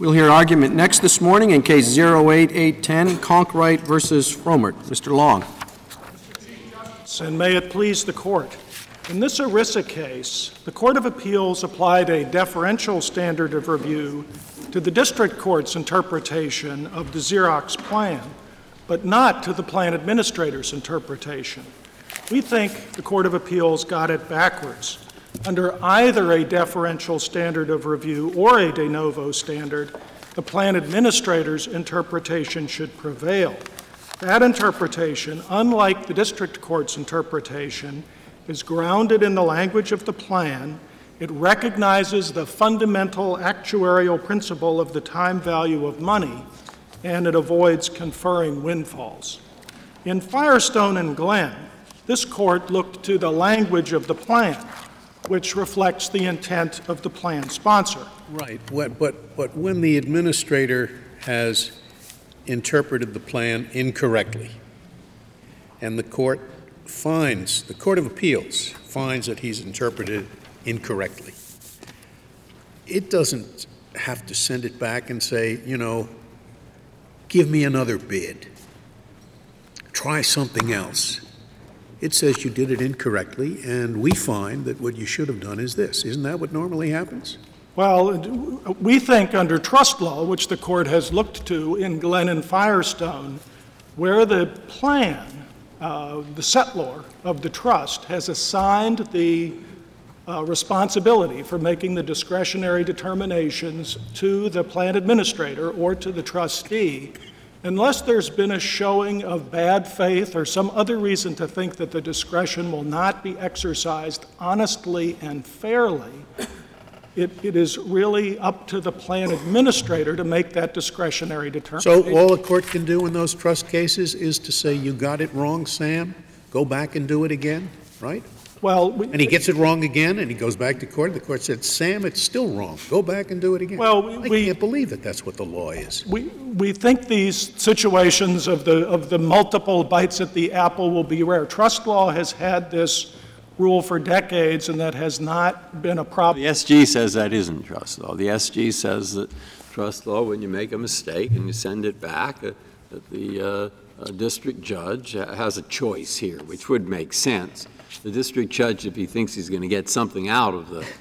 We'll hear argument next this morning in Case 08810, Conkright versus Fromert. Mr. Long. And may it please the Court. In this ERISA case, the Court of Appeals applied a deferential standard of review to the district court's interpretation of the Xerox plan, but not to the plan administrator's interpretation. We think the Court of Appeals got it backwards. Under either a deferential standard of review or a de novo standard, the plan administrator's interpretation should prevail. That interpretation, unlike the district court's interpretation, is grounded in the language of the plan. It recognizes the fundamental actuarial principle of the time value of money, and it avoids conferring windfalls. In Firestone and Glenn, this court looked to the language of the plan, which reflects the intent of the plan sponsor. Right, but when the administrator has interpreted the plan incorrectly, and the Court of Appeals finds that he's interpreted incorrectly, it doesn't have to send it back and say, give me another bid. Try something else. It says you did it incorrectly, and we find that what you should have done is this. Isn't that what normally happens? Well, we think under trust law, which the Court has looked to in Glenn and Firestone, where the plan, the settlor of the trust, has assigned the responsibility for making the discretionary determinations to the plan administrator or to the trustee, unless there's been a showing of bad faith or some other reason to think that the discretion will not be exercised honestly and fairly, it is really up to the plan administrator to make that discretionary determination. So all a court can do in those trust cases is to say, you got it wrong, Sam, go back and do it again, right? Well, and he gets it wrong again, and he goes back to court, and the court said, Sam, it's still wrong. Go back and do it again. Well, I can't believe that that's what the law is. We think these situations of the multiple bites at the apple will be rare. Trust law has had this rule for decades, and that has not been a problem. The SG says that isn't trust law. The SG says that trust law, when you make a mistake and you send it back, that the district judge has a choice here, which would make sense. The district judge, if he thinks he's going to get something out of the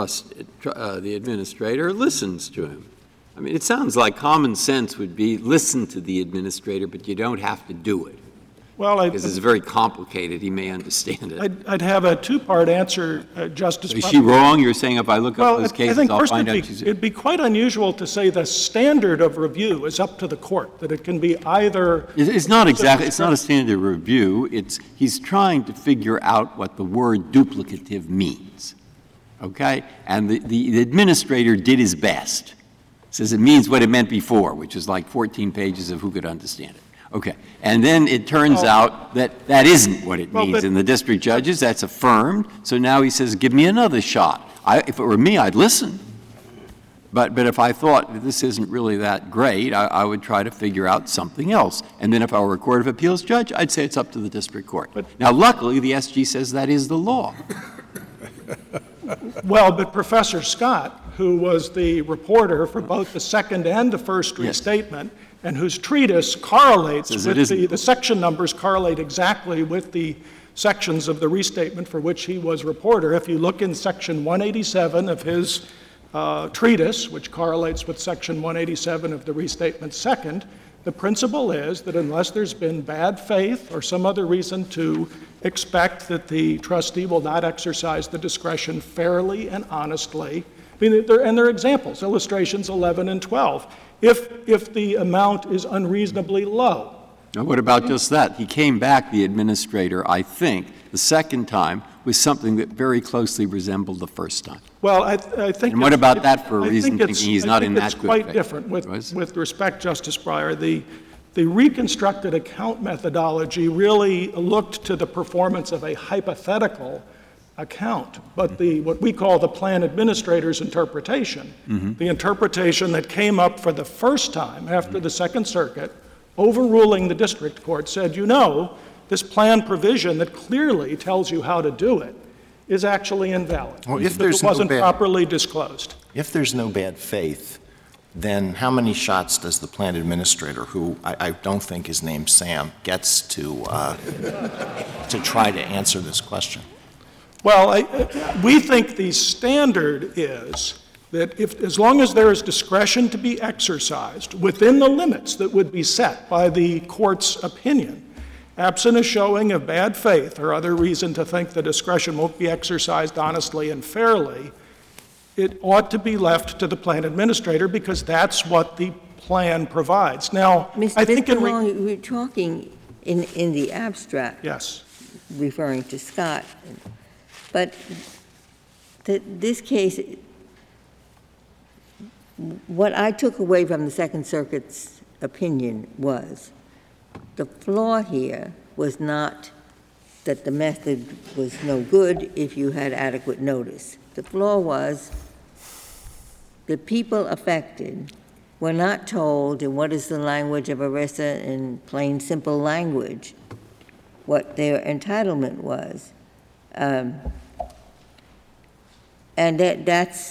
the administrator, listens to him. I mean, it sounds like common sense would be listen to the administrator, but you don't have to do it. Well, because it's very complicated. He may understand it. I'd have a two-part answer, Justice. Is she wrong? You're saying if I look up those cases, I think I'll first find out it'd be quite unusual to say the standard of review is up to the court, that it can be either. It's not exactly. It's not a standard of review. He's trying to figure out what the word duplicative means. Okay, and the administrator did his best. Says it means what it meant before, which is like 14 pages of who could understand it. Okay. And then it turns out that that isn't what it means in the district judges. That's affirmed. So now he says, give me another shot. If it were me, I'd listen. But if I thought that this isn't really that great, I would try to figure out something else. And then if I were a court of appeals judge, I'd say it's up to the district court. Now, luckily, the SG says that is the law. Well, but Professor Scott, who was the reporter for both the second and the first restatement, and whose treatise correlates with the section numbers correlate exactly with the sections of the restatement for which he was reporter. If you look in section 187 of his treatise, which correlates with section 187 of the restatement second, the principle is that unless there's been bad faith or some other reason to expect that the trustee will not exercise the discretion fairly and honestly, and there are examples, illustrations 11 and 12. If the amount is unreasonably low. Now, what about just that? He came back, the administrator, I think, the second time with something that very closely resembled the first time. Well, I think. And what about that for a reason thinking he's not in that good faith? It's quite different. With respect, Justice Breyer, the reconstructed account methodology really looked to the performance of a hypothetical account, but what we call the plan administrator's interpretation, the interpretation that came up for the first time after the Second Circuit, overruling the district court, said, this plan provision that clearly tells you how to do it is actually invalid. Well, if there's it wasn't properly disclosed. If there's no bad faith, then how many shots does the plant administrator, who I don't think is named Sam, gets to try to answer this question? Well, we think the standard is that as long as there is discretion to be exercised within the limits that would be set by the court's opinion, absent a showing of bad faith or other reason to think the discretion won't be exercised honestly and fairly, it ought to be left to the plan administrator because that's what the plan provides. Now, I think Mr. Long, we're talking in the abstract, yes. referring to Scott, but this case, what I took away from the Second Circuit's opinion was the flaw here was not that the method was no good if you had adequate notice. The flaw was the people affected were not told, in what is the language of ERISA in plain, simple language, what their entitlement was. And that's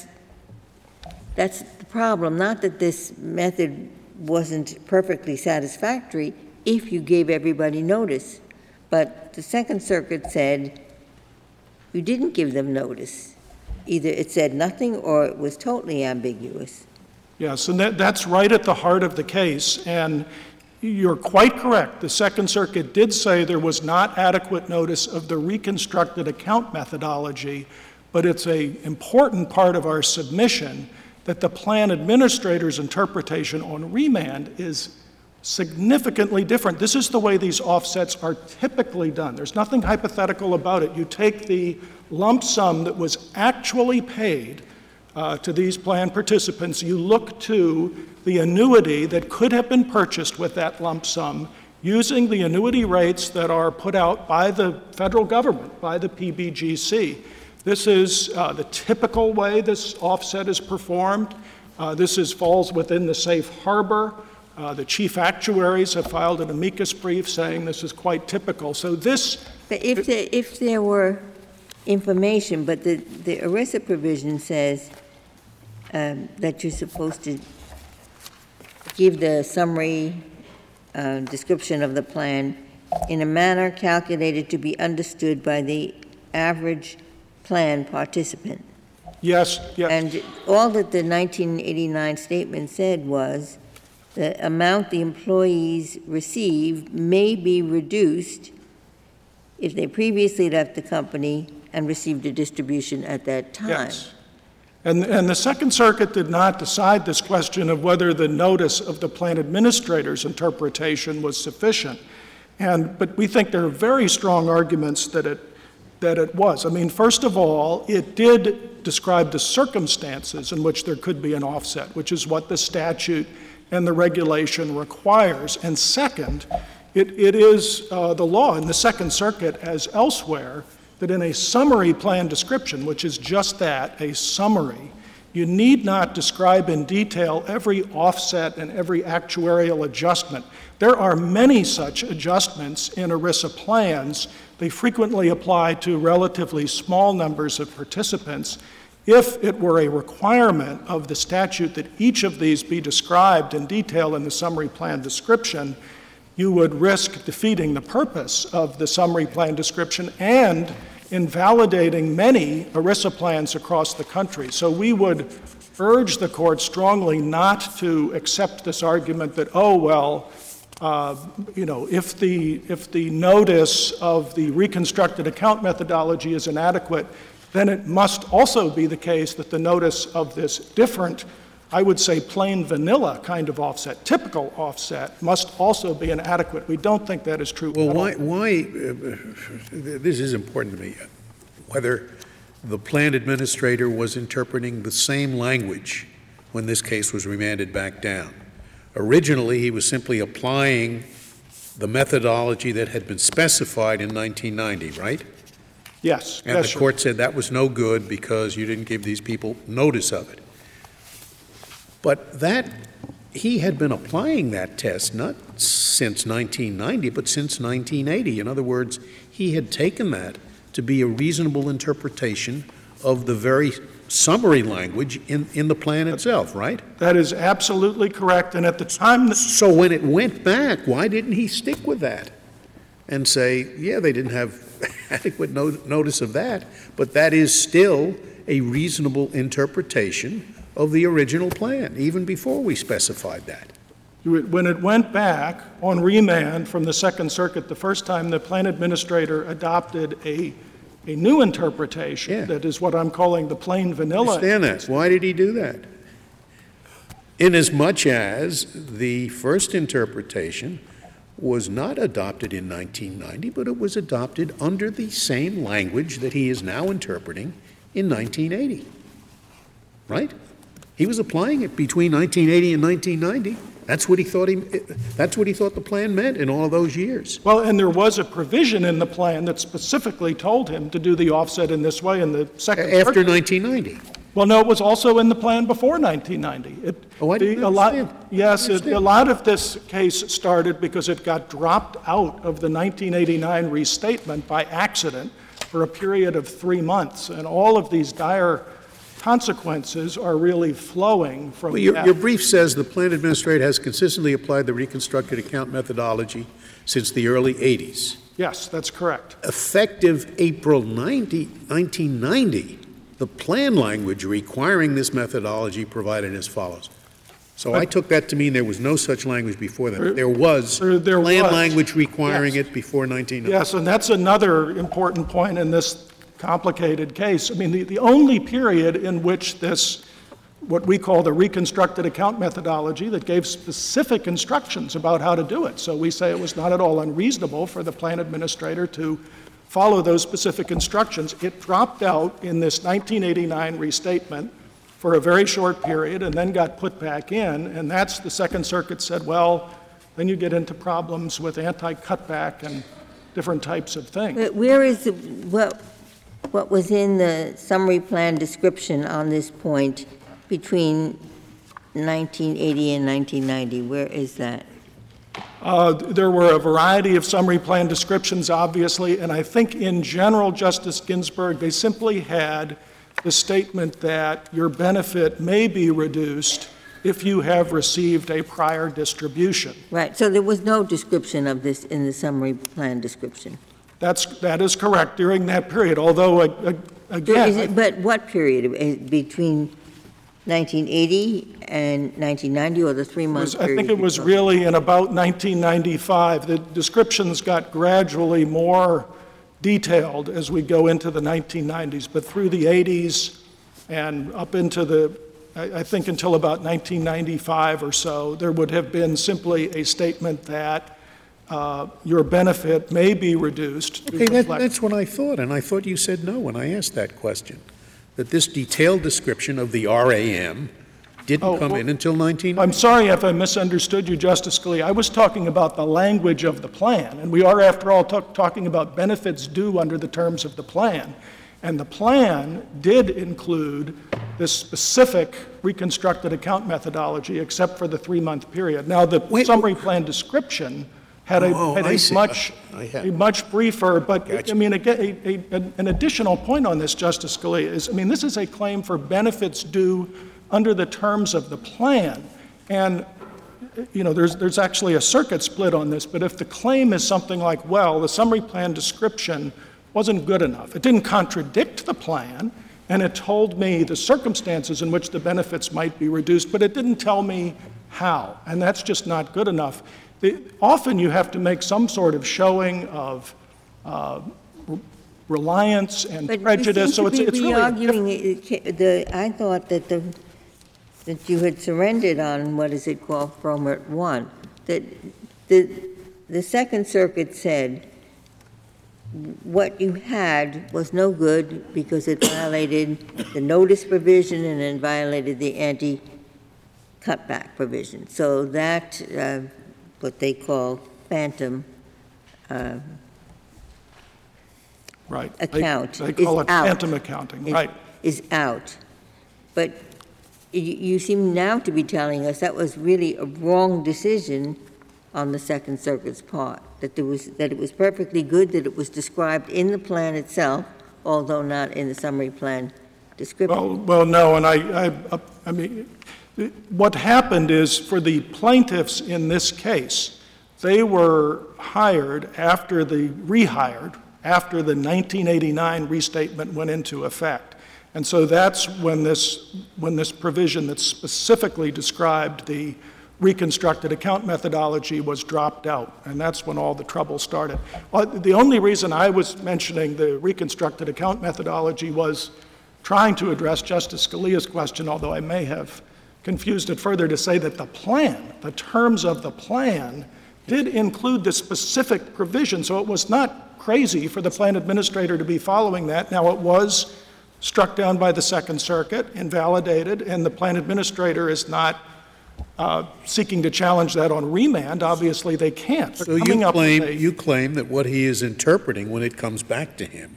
the problem, not that this method wasn't perfectly satisfactory if you gave everybody notice. But the Second Circuit said you didn't give them notice. Either it said nothing or it was totally ambiguous. Yes, and that's right at the heart of the case. And you're quite correct. The Second Circuit did say there was not adequate notice of the reconstructed account methodology, but it's an important part of our submission that the plan administrator's interpretation on remand is significantly different. This is the way these offsets are typically done. There's nothing hypothetical about it. You take the lump sum that was actually paid to these plan participants, you look to the annuity that could have been purchased with that lump sum using the annuity rates that are put out by the federal government, by the PBGC. This is the typical way this offset is performed. This falls within the safe harbor. The chief actuaries have filed an amicus brief saying this is quite typical. So this... But if there were information, but the ERISA provision says that you're supposed to give the summary description of the plan in a manner calculated to be understood by the average plan participant. Yes, yes. And all that the 1989 statement said was the amount the employees receive may be reduced if they previously left the company and received a distribution at that time. Yes. And the Second Circuit did not decide this question of whether the notice of the plan administrator's interpretation was sufficient. But we think there are very strong arguments that it was. I mean, first of all, it did describe the circumstances in which there could be an offset, which is what the statute and the regulation requires. And second, it is the law in the Second Circuit, as elsewhere, that in a summary plan description, which is just that, a summary, you need not describe in detail every offset and every actuarial adjustment. There are many such adjustments in ERISA plans. They frequently apply to relatively small numbers of participants. If it were a requirement of the statute that each of these be described in detail in the summary plan description, you would risk defeating the purpose of the summary plan description and invalidating many ERISA plans across the country. So we would urge the court strongly not to accept this argument that, if the notice of the reconstructed account methodology is inadequate, then it must also be the case that the notice of this different, I would say plain vanilla kind of offset, typical offset, must also be inadequate. We don't think that is true. Well, why this is important to me, whether the plan administrator was interpreting the same language when this case was remanded back down. Originally, he was simply applying the methodology that had been specified in 1990, right? Yes. And the court said that was no good because you didn't give these people notice of it. But he had been applying that test not since 1990, but since 1980. In other words, he had taken that to be a reasonable interpretation of the very summary language in the plan itself, right? That is absolutely correct, and at the time, So when it went back, why didn't he stick with that and say, yeah, they didn't have adequate notice of that, but that is still a reasonable interpretation of the original plan, even before we specified that? when it went back on remand from the Second Circuit the first time, the plan administrator adopted a new interpretation Yeah. that is what I'm calling the plain vanilla. Understand that. Why did he do that? Inasmuch as the first interpretation was not adopted in 1990, but it was adopted under the same language that he is now interpreting in 1980. Right? He was applying it between 1980 and 1990. That's what he thought the plan meant in all those years. Well, and there was a provision in the plan that specifically told him to do the offset in this way in the Second After Circuit. 1990. Well, no, it was also in the plan before 1990. Oh, I didn't understand. Yes, I understand. a lot of this case started because it got dropped out of the 1989 restatement by accident for a period of 3 months, and all of these dire consequences are really flowing from Well, your that. brief says the plan administrator has consistently applied the reconstructed account methodology since the early 80s. Yes, that's correct. Effective April 1990, the plan language requiring this methodology provided as follows. So I took that to mean there was no such language before that. There was There plan was. language requiring Yes. it before 1990. Yes, and that's another important point in this complicated case. I mean, the only period in which this, what we call the reconstructed account methodology, that gave specific instructions about how to do it. So we say it was not at all unreasonable for the plan administrator to follow those specific instructions. It dropped out in this 1989 restatement for a very short period and then got put back in, and that's, the Second Circuit said, well, then you get into problems with anti-cutback and different types of things. But where is, what was in the summary plan description on this point between 1980 and 1990? Where is that? There were a variety of summary plan descriptions, obviously, and I think in general, Justice Ginsburg, they simply had the statement that your benefit may be reduced if you have received a prior distribution. Right, so there was no description of this in the summary plan description? That is correct during that period, although, again, But what period? Between 1980 and 1990, or the 3-month I period? think it was before? really in about 1995. The descriptions got gradually more detailed as we go into the 1990s, but through the 80s and up into I think until about 1995 or so, there would have been simply a statement that your benefit may be reduced. to Okay, reflect- that's what I thought, and I thought you said no when I asked that question, that this detailed description of the RAM didn't come in until 1990. I'm sorry if I misunderstood you, Justice Scalia. I was talking about the language of the plan, and we are, after all, talking about benefits due under the terms of the plan. And the plan did include this specific reconstructed account methodology, except for the 3-month period. Now, the summary plan description had I a see. much briefer, but, Gotcha. I mean, an additional point on this, Justice Scalia, is, I mean, this is a claim for benefits due under the terms of the plan. And, you know, there's actually a circuit split on this, but if the claim is something like, well, the summary plan description wasn't good enough, it didn't contradict the plan, and it told me the circumstances in which the benefits might be reduced, but it didn't tell me how, and that's just not good enough. Often you have to make some sort of showing of reliance and prejudice, so it's really... I thought that you had surrendered on, what is it called, Fromert 1, that the Second Circuit said what you had was no good because it violated the notice provision and it violated the anti-cutback provision. So that, what they call phantom Right. account They call is it out. phantom accounting, right. Is out. But you seem now to be telling us that was really a wrong decision on the Second Circuit's part, that it was perfectly good, that it was described in the plan itself, although not in the summary plan description. Well, no, and I mean, what happened is for the plaintiffs in this case, they were rehired after the 1989 restatement went into effect. And so that's when this provision that specifically described the reconstructed account methodology was dropped out, and that's when all the trouble started. The only reason I was mentioning the reconstructed account methodology was trying to address Justice Scalia's question, although I may have confused it further, to say that the terms of the plan did include the specific provision, so it was not crazy for the plan administrator to be following that. Now, it was struck down by the Second Circuit, invalidated, and the plan administrator is not seeking to challenge that on remand. Obviously, they can't. So you claim that what he is interpreting when it comes back to him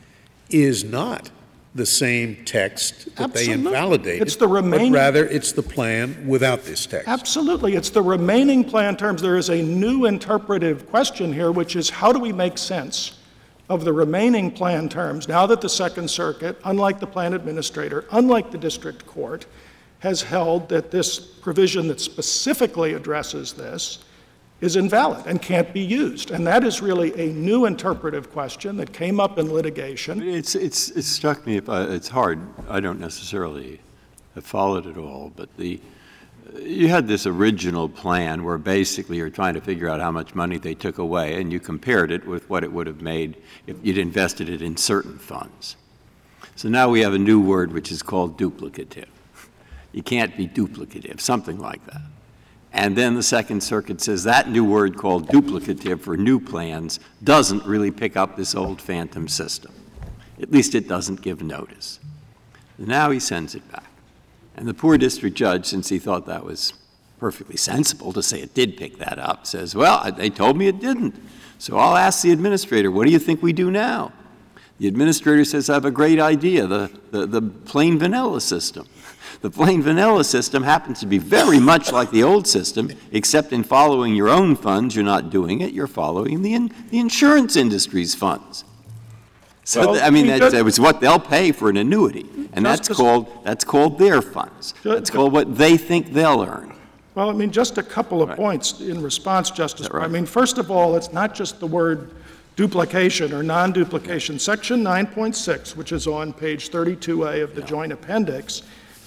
is not the same text that they invalidated, it's the remaining, but rather it's the plan without this text. Absolutely. It's the remaining plan terms. There is a new interpretive question here, which is how do we make sense of the remaining plan terms now that the Second Circuit, unlike the plan administrator, unlike the district court, has held that this provision that specifically addresses this is invalid and can't be used. And that is really a new interpretive question that came up in litigation. It struck me, it's hard, I don't necessarily have followed it all, but you had this original plan where basically you're trying to figure out how much money they took away, and you compared it with what it would have made if you'd invested it in certain funds. So now we have a new word which is called duplicative. You can't be duplicative, something like that. And then the Second Circuit says that new word called duplicative for new plans doesn't really pick up this old phantom system. At least it doesn't give notice. Now he sends it back. And the poor district judge, since he thought that was perfectly sensible to say it did pick that up, says, well, they told me it didn't. So I'll ask the administrator, what do you think we do now? The administrator says, I have a great idea, the plain vanilla system. The plain vanilla system happens to be very much like the old system, except in following your own funds, you're not doing it, you're following the insurance industry's funds. So, Well, that was what they'll pay for an annuity, and that's called their funds. That's called what they think they'll earn. Well, just a couple of points in response, Justice. Right? First of all, it's not just the word duplication or non-duplication. Section 9.6, which is on page 32A of the joint appendix,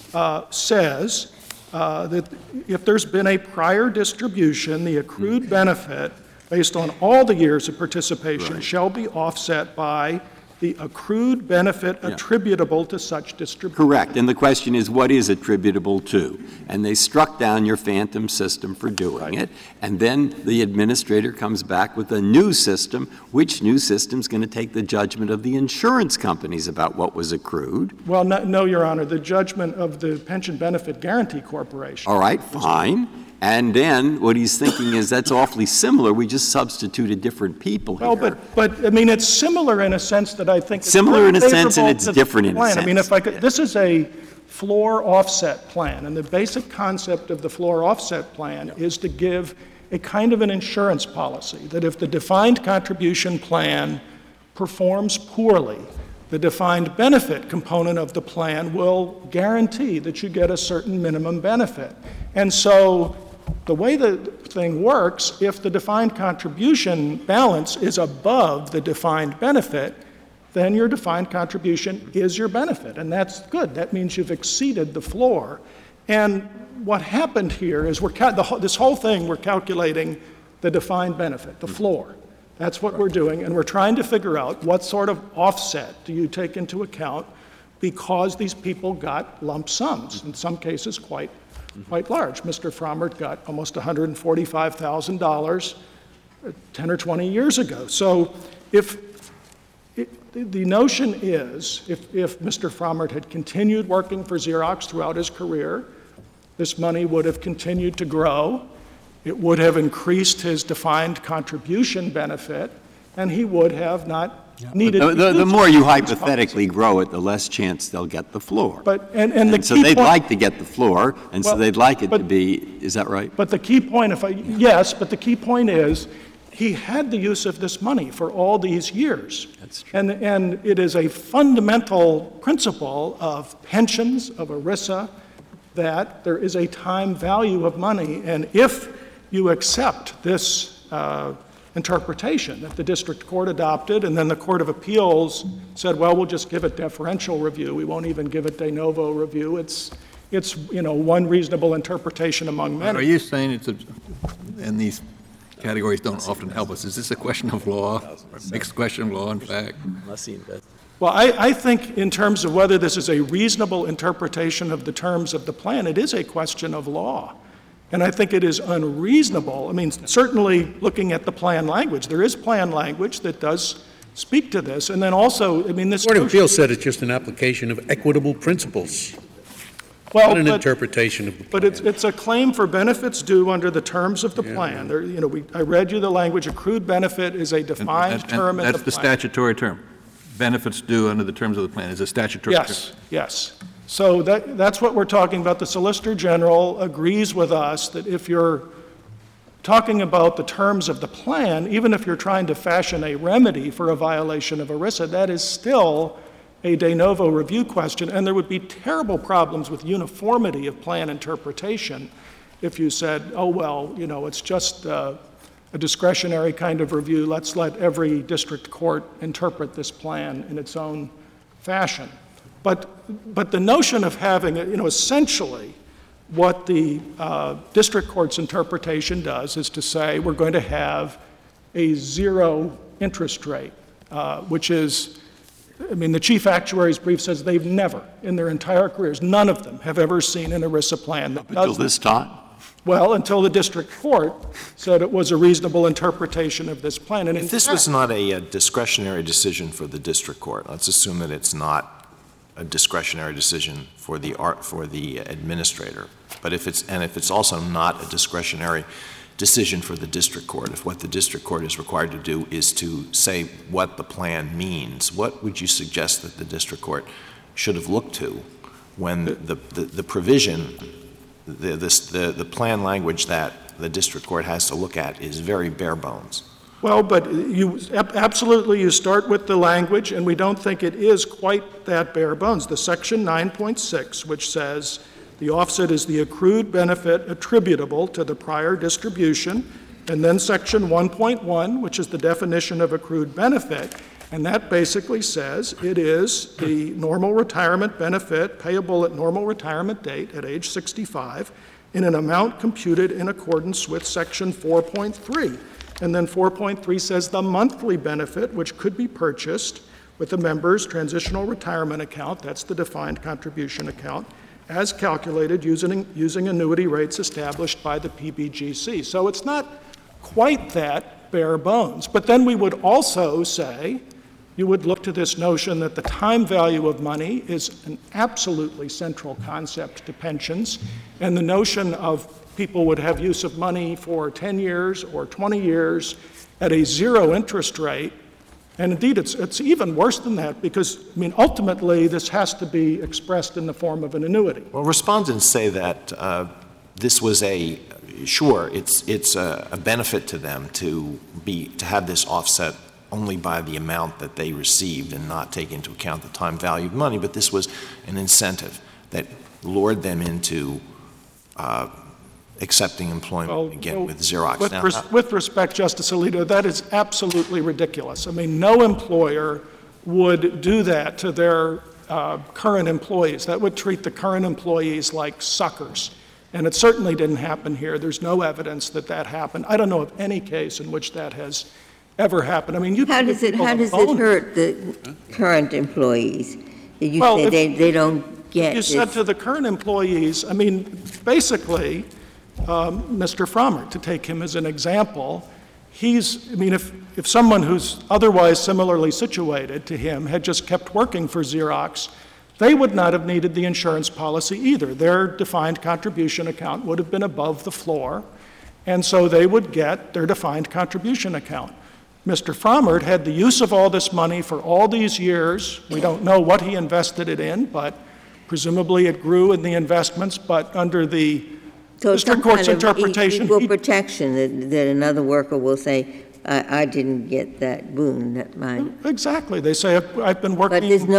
says that if there's been a prior distribution, the accrued benefit based on all the years of participation shall be offset by the accrued benefit attributable to such distribution. Correct. And the question is, what is attributable to? And they struck down your phantom system for doing it. And then the administrator comes back with a new system. Which new system is going to take the judgment of the insurance companies about what was accrued? Well, no, Your Honor. The judgment of the Pension Benefit Guarantee Corporation. All right, fine. And then what he's thinking is that's awfully similar. We just substituted different people here. Well, but it's similar in a sense that I think it's similar in a favorable sense, and it's to the different in a plan. sense. If I could, this is a floor offset plan, and the basic concept of the floor offset plan is to give a kind of an insurance policy that if the defined contribution plan performs poorly, the defined benefit component of the plan will guarantee that you get a certain minimum benefit. And so the way the thing works, if the defined contribution balance is above the defined benefit, then your defined contribution is your benefit, and that's good. That means you've exceeded the floor. And what happened here is this whole thing, we're calculating the defined benefit, the floor. That's what we're doing, and we're trying to figure out what sort of offset do you take into account because these people got lump sums, in some cases quite large. Mr. Frommert got almost $145,000 10 or 20 years ago. So the notion is, if Mr. Frommert had continued working for Xerox throughout his career, this money would have continued to grow, it would have increased his defined contribution benefit, and he would have not needed to use the more you it. hypothetically grow it, the less chance they'll get the floor. And so they'd like to get the floor, and so they'd like it to be, is that right? But the key point, yes, but the key point is, he had the use of this money for all these years. That's true. And it is a fundamental principle of pensions, of ERISA, that there is a time value of money. And if you accept this interpretation that the district court adopted, and then the Court of Appeals said, well, we'll just give it deferential review, we won't even give it de novo review, it's one reasonable interpretation among many. Are you saying and these categories don't often help us, is this a question of law, or a mixed question of law and fact? Well, I think in terms of whether this is a reasonable interpretation of the terms of the plan, it is a question of law. And I think it is unreasonable. I mean, certainly looking at the plan language, there is plan language that does speak to this. And then also, I mean, this... The Court of Appeals said it's just an application of equitable principles, well, not an interpretation of the plan. But it's a claim for benefits due under the terms of the plan. There, I read you the language. Accrued benefit is a defined term in the plan. That's the statutory term. Benefits due under the terms of the plan is a statutory term. Yes. So that's what we're talking about. The Solicitor General agrees with us that if you're talking about the terms of the plan, even if you're trying to fashion a remedy for a violation of ERISA, that is still a de novo review question, and there would be terrible problems with uniformity of plan interpretation if you said, oh, well, it's just a discretionary kind of review. Let's let every district court interpret this plan in its own fashion. But the notion of having, essentially what the district court's interpretation does is to say we're going to have a zero interest rate, which is, the chief actuary's brief says they've never, in their entire careers, none of them have ever seen an ERISA plan that Until this time? Well, until the district court said it was a reasonable interpretation of this plan. And if this was not a discretionary decision for the district court, let's assume that it's not a discretionary decision for the administrator, but if it's also not a discretionary decision for the district court, if what the district court is required to do is to say what the plan means, what would you suggest that the district court should have looked to when the provision, the plan language that the district court has to look at is very bare bones? Well, but you start with the language, and we don't think it is quite that bare bones. The section 9.6, which says the offset is the accrued benefit attributable to the prior distribution, and then section 1.1, which is the definition of accrued benefit, and that basically says it is the normal retirement benefit payable at normal retirement date at age 65 in an amount computed in accordance with section 4.3. And then 4.3 says the monthly benefit, which could be purchased with the member's transitional retirement account, that's the defined contribution account, as calculated using annuity rates established by the PBGC. So it's not quite that bare bones. But then we would also say, you would look to this notion that the time value of money is an absolutely central concept to pensions, and the notion of people would have use of money for 10 years or 20 years at a zero interest rate. And indeed, it's even worse than that because, ultimately, this has to be expressed in the form of an annuity. Well, respondents say that this was it's a benefit to them to have this offset only by the amount that they received and not take into account the time value of money, but this was an incentive that lured them into accepting employment again with Xerox. With respect, Justice Alito, that is absolutely ridiculous. No employer would do that to their current employees. That would treat the current employees like suckers. And it certainly didn't happen here. There's no evidence that happened. I don't know of any case in which that has ever happened. How does it hurt the current employees? You say they don't get You said to the current employees, basically, Mr. Frommer, to take him as an example, if someone who's otherwise similarly situated to him had just kept working for Xerox, they would not have needed the insurance policy either. Their defined contribution account would have been above the floor, and so they would get their defined contribution account. Mr. Frommer had the use of all this money for all these years. We don't know what he invested it in, but presumably it grew in the investments, but under the district court's interpretation. Equal protection that another worker will say, I didn't get that boon, that mine. Exactly. They say, I've been working. But there's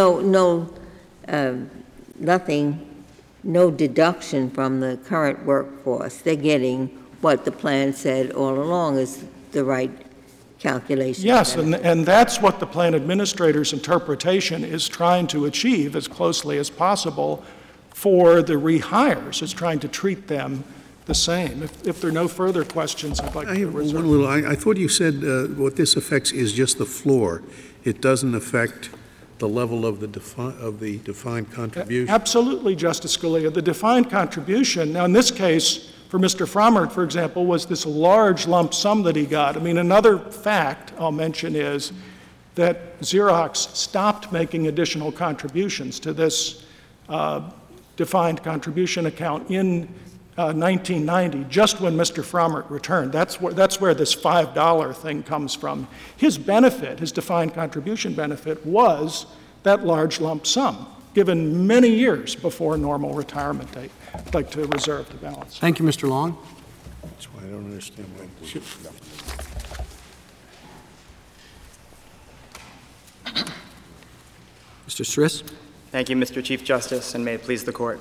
nothing, no deduction from the current workforce. They're getting what the plan said all along is the right calculation. Yes, and that's what the plan administrator's interpretation is trying to achieve as closely as possible for the rehires. It's trying to treat them the same. If there are no further questions, I'd like I to have reserve. one little, I thought you said what this affects is just the floor. It doesn't affect the level of the defined contribution. Absolutely, Justice Scalia. The defined contribution, now in this case, for Mr. Frommert, for example, was this large lump sum that he got. I mean, another fact I'll mention is that Xerox stopped making additional contributions to this defined contribution account in 1990, just when Mr. Frommert returned. That's where this $5 thing comes from. His benefit, his defined contribution benefit, was that large lump sum, given many years before normal retirement date. I'd like to reserve the balance. Thank you, Mr. Long. That's why I don't understand why. Mr. Stris? Thank you, Mr. Chief Justice, and may it please the Court.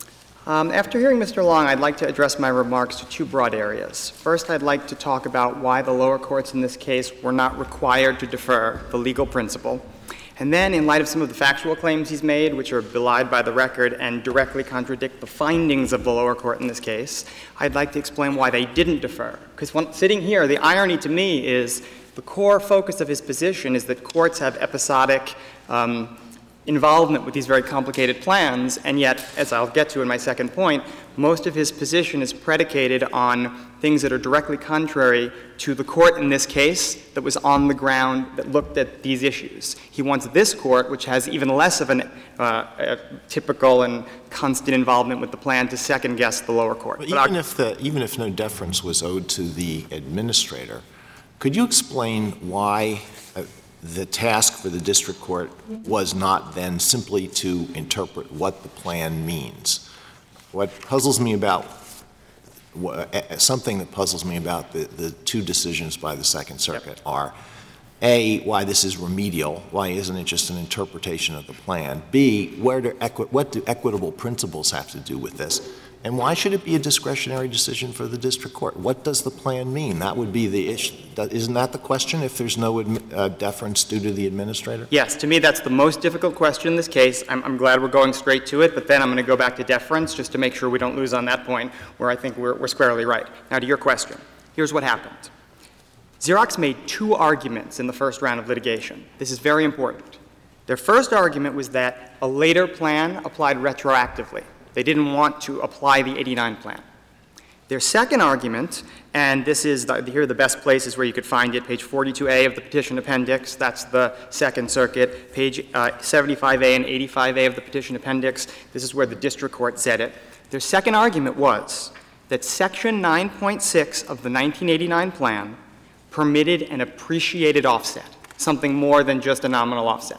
After hearing Mr. Long, I'd like to address my remarks to two broad areas. First, I'd like to talk about why the lower courts in this case were not required to defer the legal principle. And then, in light of some of the factual claims he's made, which are belied by the record and directly contradict the findings of the lower court in this case, I'd like to explain why they didn't defer. Because sitting here, the irony to me is the core focus of his position is that courts have episodic involvement with these very complicated plans, and yet, as I'll get to in my second point, most of his position is predicated on things that are directly contrary to the court in this case that was on the ground that looked at these issues. He wants this court, which has even less of a typical and constant involvement with the plan, to second-guess the lower court. But even if no deference was owed to the administrator, could you explain why the task for the district court was not then simply to interpret what the plan means? What puzzles me about, something that puzzles me about the two decisions by the Second Circuit are, A, why this is remedial, why isn't it just an interpretation of the plan? B, what do equitable principles have to do with this? And why should it be a discretionary decision for the district court? What does the plan mean? That would be the issue. Isn't that the question, if there's no deference due to the administrator? Yes, to me that's the most difficult question in this case. I'm glad we're going straight to it, but then I'm going to go back to deference just to make sure we don't lose on that point where I think we're squarely right. Now, to your question, here's what happened. Xerox made two arguments in the first round of litigation. This is very important. Their first argument was that a later plan applied retroactively. They didn't want to apply the 89 plan. Their second argument, and this is here are the best places where you could find it, page 42A of the petition appendix, that's the Second Circuit, page 75A and 85A of the petition appendix, this is where the district court said it. Their second argument was that section 9.6 of the 1989 plan permitted an appreciated offset, something more than just a nominal offset.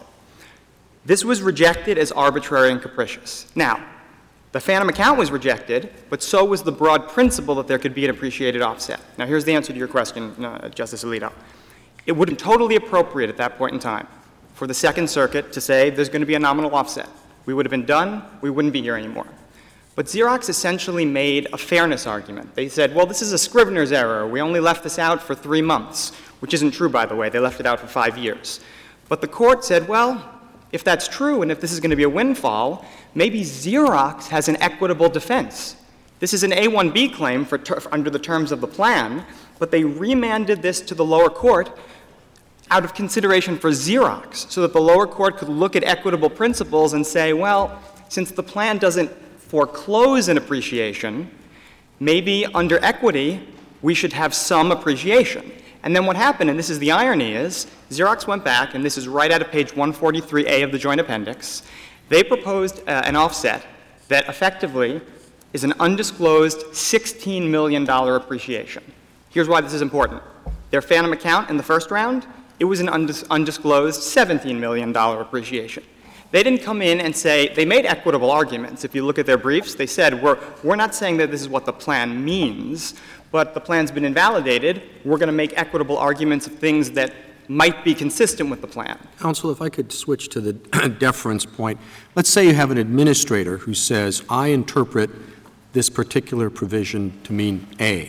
This was rejected as arbitrary and capricious. Now, the phantom account was rejected, but so was the broad principle that there could be an appreciated offset. Now, here's the answer to your question, Justice Alito. It would have been totally appropriate at that point in time for the Second Circuit to say there's going to be a nominal offset. We would have been done. We wouldn't be here anymore. But Xerox essentially made a fairness argument. They said, well, this is a Scrivener's error. We only left this out for 3 months, which isn't true, by the way. They left it out for 5 years. But the court said, well, if that's true and if this is going to be a windfall, maybe Xerox has an equitable defense. This is an A1B claim under the terms of the plan, but they remanded this to the lower court out of consideration for Xerox so that the lower court could look at equitable principles and say, well, since the plan doesn't foreclose an appreciation, maybe under equity we should have some appreciation. And then what happened, and this is the irony, is Xerox went back, and this is right out of page 143A of the joint appendix. They proposed an offset that effectively is an undisclosed $16 million appreciation. Here's why this is important. Their phantom account in the first round, it was an undisclosed $17 million appreciation. They didn't come in and say, they made equitable arguments. If you look at their briefs, they said, we're not saying that this is what the plan means, but the plan's been invalidated. We're going to make equitable arguments of things that might be consistent with the plan. Counsel, if I could switch to the deference point. Let's say you have an administrator who says, I interpret this particular provision to mean A.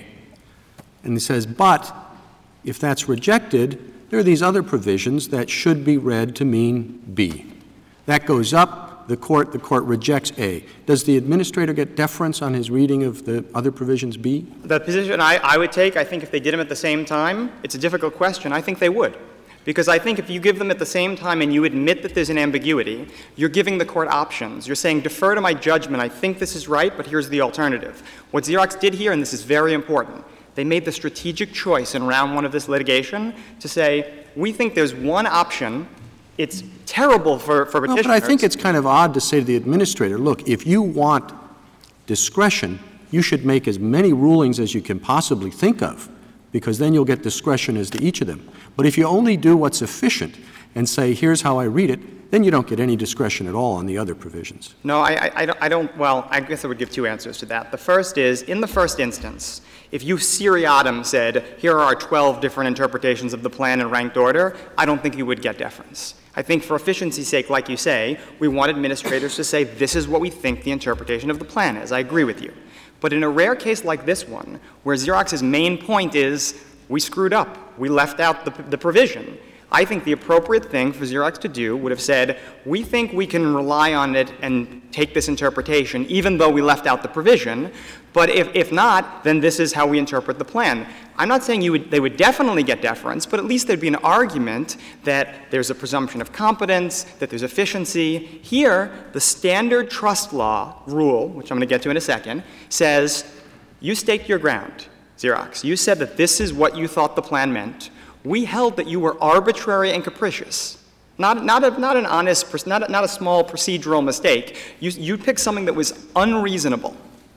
And he says, but if that's rejected, there are these other provisions that should be read to mean B. That goes up, the court rejects A. Does the administrator get deference on his reading of the other provisions B? The position I would take, I think if they did them at the same time, it's a difficult question. I think they would. Because I think if you give them at the same time and you admit that there's an ambiguity, you're giving the court options. You're saying, defer to my judgment. I think this is right, but here's the alternative. What Xerox did here, and this is very important, they made the strategic choice in round one of this litigation to say, we think there's one option. It's terrible for petitioners. Well, but I think it's kind of odd to say to the administrator, look, if you want discretion, you should make as many rulings as you can possibly think of, because then you'll get discretion as to each of them. But if you only do what's efficient and say, here's how I read it, then you don't get any discretion at all on the other provisions. No, I don't. Well, I guess I would give two answers to that. The first is, in the first instance, if you seriatim said, here are 12 different interpretations of the plan in ranked order, I don't think you would get deference. I think for efficiency's sake, like you say, we want administrators to say, this is what we think the interpretation of the plan is. I agree with you. But in a rare case like this one, where Xerox's main point is, we screwed up, we left out the provision, I think the appropriate thing for Xerox to do would have said, we think we can rely on it and take this interpretation, even though we left out the provision, but if not, then this is how we interpret the plan. I'm not saying they would definitely get deference, but at least there'd be an argument that there's a presumption of competence, that there's efficiency. Here, the standard trust law rule, which I'm going to get to in a second, says, you staked your ground, Xerox. You said that this is what you thought the plan meant. We held that you were arbitrary and capricious, not an honest, not a small procedural mistake. You picked something that was unreasonable,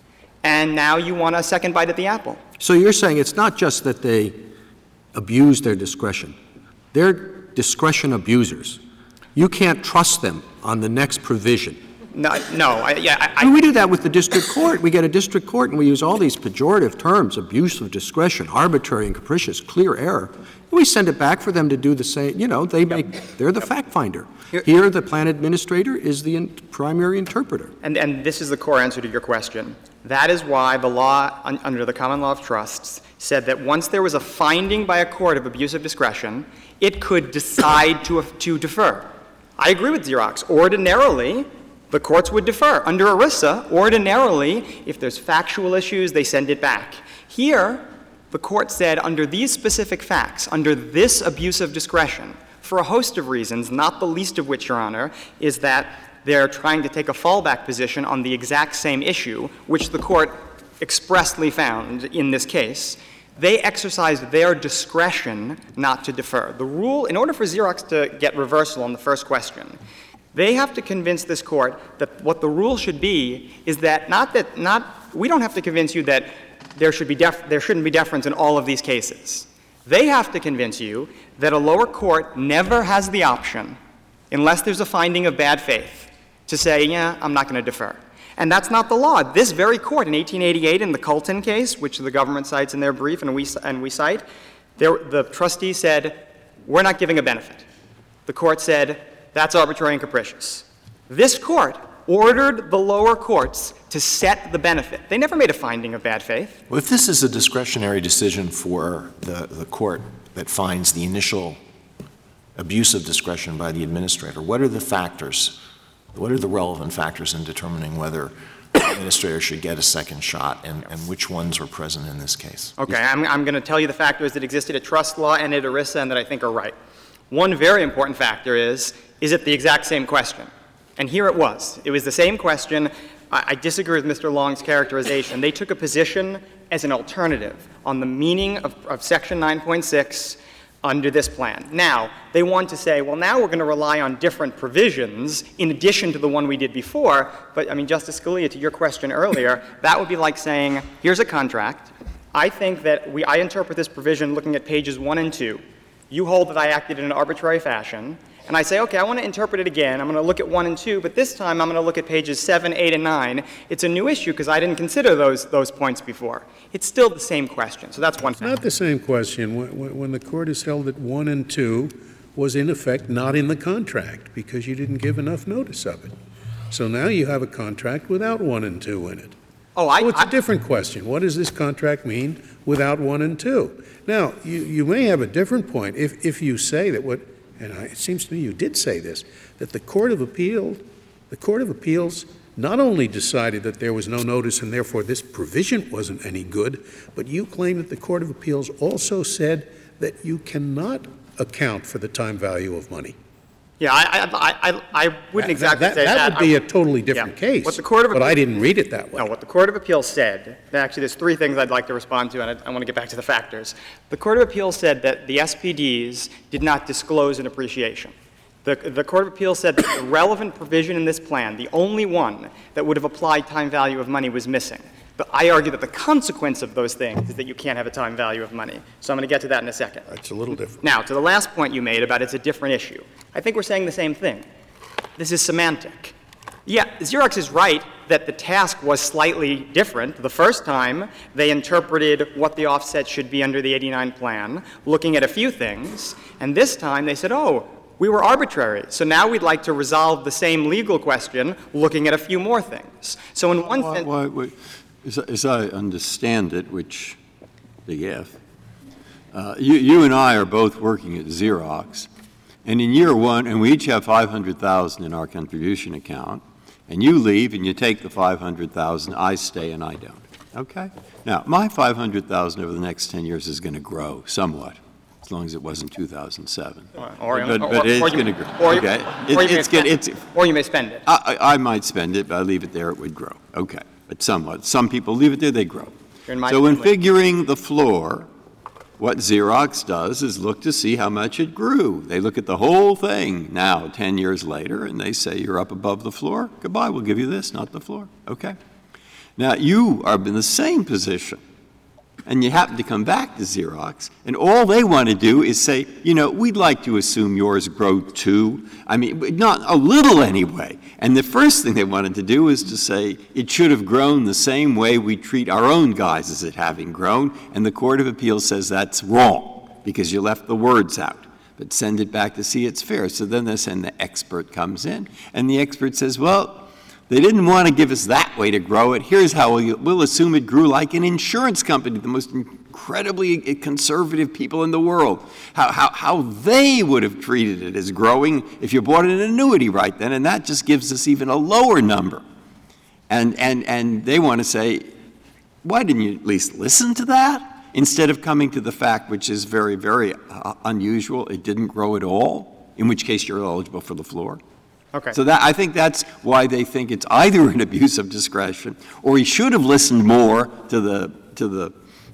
and now you want a second bite at the apple. So you're saying it's not just that they abuse their discretion. They're discretion abusers. You can't trust them on the next provision. No. We do that with the district court. We get a district court and we use all these pejorative terms, abuse of discretion, arbitrary and capricious, clear error. We send it back for them to do the same. You know, they're the fact finder. Here, the plan administrator is the primary interpreter. And this is the core answer to your question. That is why the law, under the common law of trusts, said that once there was a finding by a court of abuse of discretion, it could decide to defer. I agree with Xerox. Ordinarily, the courts would defer. Under ERISA, ordinarily, if there's factual issues, they send it back. Here, the court said, under these specific facts, under this abuse of discretion, for a host of reasons, not the least of which, Your Honor, is that they're trying to take a fallback position on the exact same issue, which the court expressly found in this case. They exercised their discretion not to defer. The rule, in order for Xerox to get reversal on the first question, they have to convince this court that what the rule should be is that we don't have to convince you that there shouldn't be deference in all of these cases. They have to convince you that a lower court never has the option, unless there's a finding of bad faith, to say, yeah, I'm not going to defer. And that's not the law. This very court in 1888 in the Colton case, which the government cites in their brief and we cite, the trustee said, we're not giving a benefit. The court said, that's arbitrary and capricious. This court ordered the lower courts to set the benefit. They never made a finding of bad faith. Well, if this is a discretionary decision for the court that finds the initial abuse of discretion by the administrator, what are the factors? What are the relevant factors in determining whether the administrator should get a second shot, and which ones were present in this case? Okay, I'm going to tell you the factors that existed at trust law and at ERISA and that I think are right. One very important factor is it the exact same question? And here it was. It was the same question. I disagree with Mr. Long's characterization. They took a position as an alternative on the meaning of Section 9.6 under this plan. Now, they want to say, well, now we're going to rely on different provisions in addition to the one we did before. But, I mean, Justice Scalia, to your question earlier, that would be like saying, here's a contract. I think that I interpret this provision looking at pages 1 and 2. You hold that I acted in an arbitrary fashion, and I say, okay, I want to interpret it again. I'm going to look at 1 and 2, but this time I'm going to look at pages 7, 8, and 9. It's a new issue because I didn't consider those points before. It's still the same question. So that's one thing. Not the same question. When the court has held that 1 and 2 was in effect not in the contract because you didn't give enough notice of it. So now you have a contract without 1 and 2 in it. It's a different question. What does this contract mean without 1 and 2? Now, you may have a different point if you say that it seems to me you did say this, that the Court of Appeals not only decided that there was no notice and therefore this provision wasn't any good, but you claim that the Court of Appeals also said that you cannot account for the time value of money. Yeah, I wouldn't exactly say that. That would be a totally different case, but I didn't read it that way. No, what the Court of Appeals said, actually there's 3 things I'd like to respond to, and I want to get back to the factors. The Court of Appeals said that the SPDs did not disclose an appreciation. The Court of Appeals said that the relevant provision in this plan, the only one that would have applied time value of money, was missing. But I argue that the consequence of those things is that you can't have a time value of money. So I'm going to get to that in a second. That's a little different. Now, to the last point you made about it's a different issue. I think we're saying the same thing. This is semantic. Yeah, Xerox is right that the task was slightly different. The first time, they interpreted what the offset should be under the 89 plan, looking at a few things. And this time, they said, oh, we were arbitrary. So now we'd like to resolve the same legal question, looking at a few more things. So in one sense... As I understand it, which, big F, you and I are both working at Xerox, and in year 1, and we each have $500,000 in our contribution account, and you leave and you take the $500,000, I stay and I don't. Okay? Now, my $500,000 over the next 10 years is going to grow somewhat, as long as it wasn't 2007. But it's going to grow. Okay? Or you may spend it. I might spend it, but I leave it there, it would grow. Okay. But somewhat. Some people leave it there, they grow. So in figuring the floor, what Xerox does is look to see how much it grew. They look at the whole thing now, 10 years later, and they say, you're up above the floor. Goodbye, we'll give you this, not the floor. Okay? Now, you are in the same position, and you happen to come back to Xerox, and all they want to do is say, we'd like to assume yours grow too. I mean, not a little anyway. And the first thing they wanted to do is to say it should have grown the same way we treat our own guys as it having grown, and the Court of Appeals says that's wrong because you left the words out. But send it back to see it's fair. So then the expert comes in, and the expert says, well, they didn't want to give us that way to grow it. Here's how we'll assume it grew like an insurance company, the most incredibly conservative people in the world. How they would have treated it as growing if you bought an annuity right then, and that just gives us even a lower number. And they want to say, why didn't you at least listen to that? Instead of coming to the fact, which is very, very unusual, it didn't grow at all, in which case you're eligible for the floor. Okay. So I think that's why they think it's either an abuse of discretion or he should have listened more to the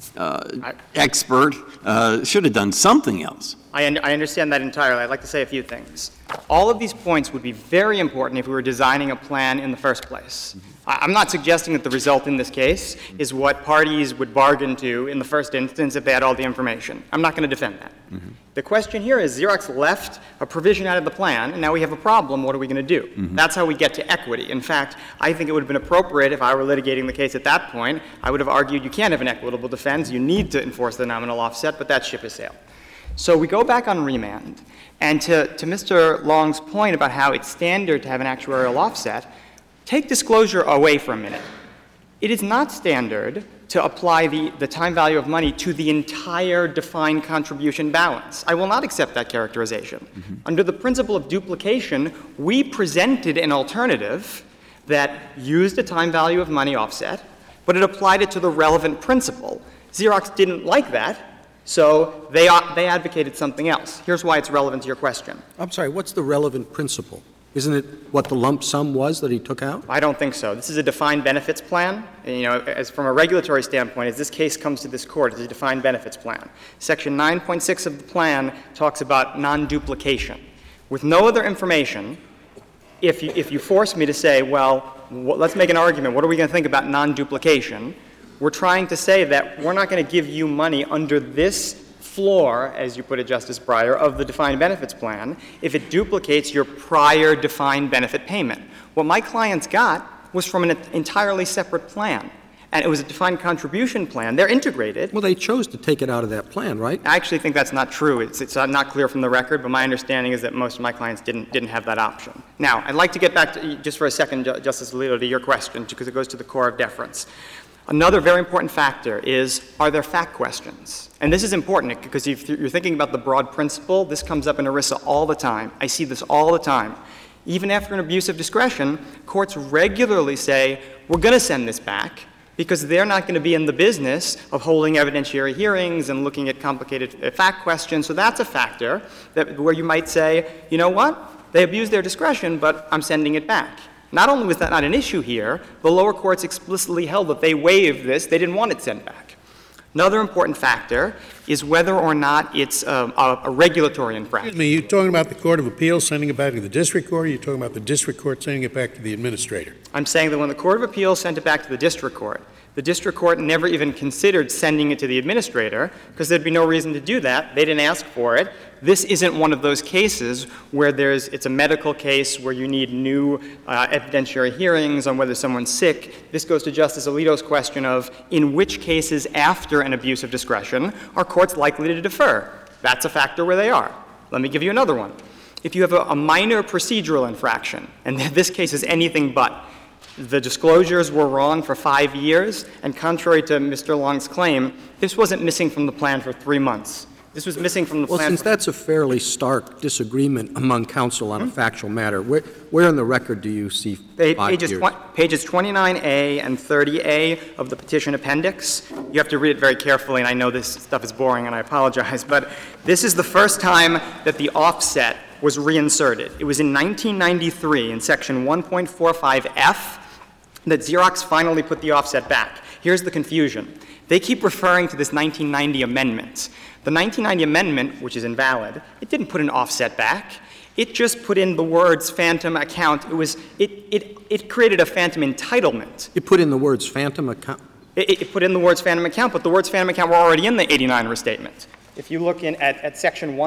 expert, should have done something else. I understand that entirely. I'd like to say a few things. All of these points would be very important if we were designing a plan in the first place. I'm not suggesting that the result in this case is what parties would bargain to in the first instance if they had all the information. I'm not going to defend that. Mm-hmm. The question here is Xerox left a provision out of the plan, and now we have a problem. What are we going to do? Mm-hmm. That's how we get to equity. In fact, I think it would have been appropriate if I were litigating the case at that point. I would have argued you can't have an equitable defense. You need to enforce the nominal offset, but that ship has sailed. So we go back on remand, and to Mr. Long's point about how it's standard to have an actuarial offset, take disclosure away for a minute. It is not standard to apply the time value of money to the entire defined contribution balance. I will not accept that characterization. Mm-hmm. Under the principle of duplication, we presented an alternative that used a time value of money offset, but it applied it to the relevant principle. Xerox didn't like that, so they advocated something else. Here's why it's relevant to your question. I'm sorry, what's the relevant principle? Isn't it what the lump sum was that he took out? I don't think so. This is a defined benefits plan. And, as from a regulatory standpoint, as this case comes to this court, it's a defined benefits plan. Section 9.6 of the plan talks about non-duplication. With no other information, if you force me to say, well, let's make an argument. What are we going to think about non-duplication? We're trying to say that we're not going to give you money under this floor, as you put it, Justice Breyer, of the defined benefits plan if it duplicates your prior defined benefit payment. What my clients got was from an entirely separate plan, and it was a defined contribution plan. They're integrated. Well, they chose to take it out of that plan, right? I actually think that's not true. It's not clear from the record, but my understanding is that most of my clients didn't have that option. Now, I'd like to get back to, just for a second, Justice Alito, to your question, because it goes to the core of deference. Another very important factor is, are there fact questions? And this is important because if you're thinking about the broad principle, this comes up in ERISA all the time. I see this all the time. Even after an abuse of discretion, courts regularly say, we're going to send this back because they're not going to be in the business of holding evidentiary hearings and looking at complicated fact questions. So that's a factor where you might say, you know what? They abused their discretion, but I'm sending it back. Not only was that not an issue here, the lower courts explicitly held that they waived this. They didn't want it sent back. Another important factor is whether or not it's a regulatory infraction. Excuse me, you talking about the Court of Appeals sending it back to the district court, or you talking about the district court sending it back to the administrator? I'm saying that when the Court of Appeals sent it back to the district court never even considered sending it to the administrator because there'd be no reason to do that. They didn't ask for it. This isn't one of those cases where it's a medical case where you need new evidentiary hearings on whether someone's sick. This goes to Justice Alito's question of in which cases after an abuse of discretion are courts likely to defer. That's a factor where they are. Let me give you another one. If you have a minor procedural infraction, and this case is anything but, the disclosures were wrong for 5 years, and contrary to Mr. Long's claim, this wasn't missing from the plan for 3 months. This was missing from the plan. Well, since that's a fairly stark disagreement among counsel on a factual matter, where in the record do you see 5 years? Pages 29A and 30A of the petition appendix. You have to read it very carefully, and I know this stuff is boring, and I apologize, but this is the first time that the offset was reinserted. It was in 1993 in Section 1.45F that Xerox finally put the offset back. Here's the confusion. They keep referring to this 1990 amendment. The 1990 amendment, which is invalid, it didn't put an offset back. It just put in the words phantom account. It created a phantom entitlement. You put in the words phantom account? It put in the words phantom account, but the words phantom account were already in the 89 restatement. If you look at Section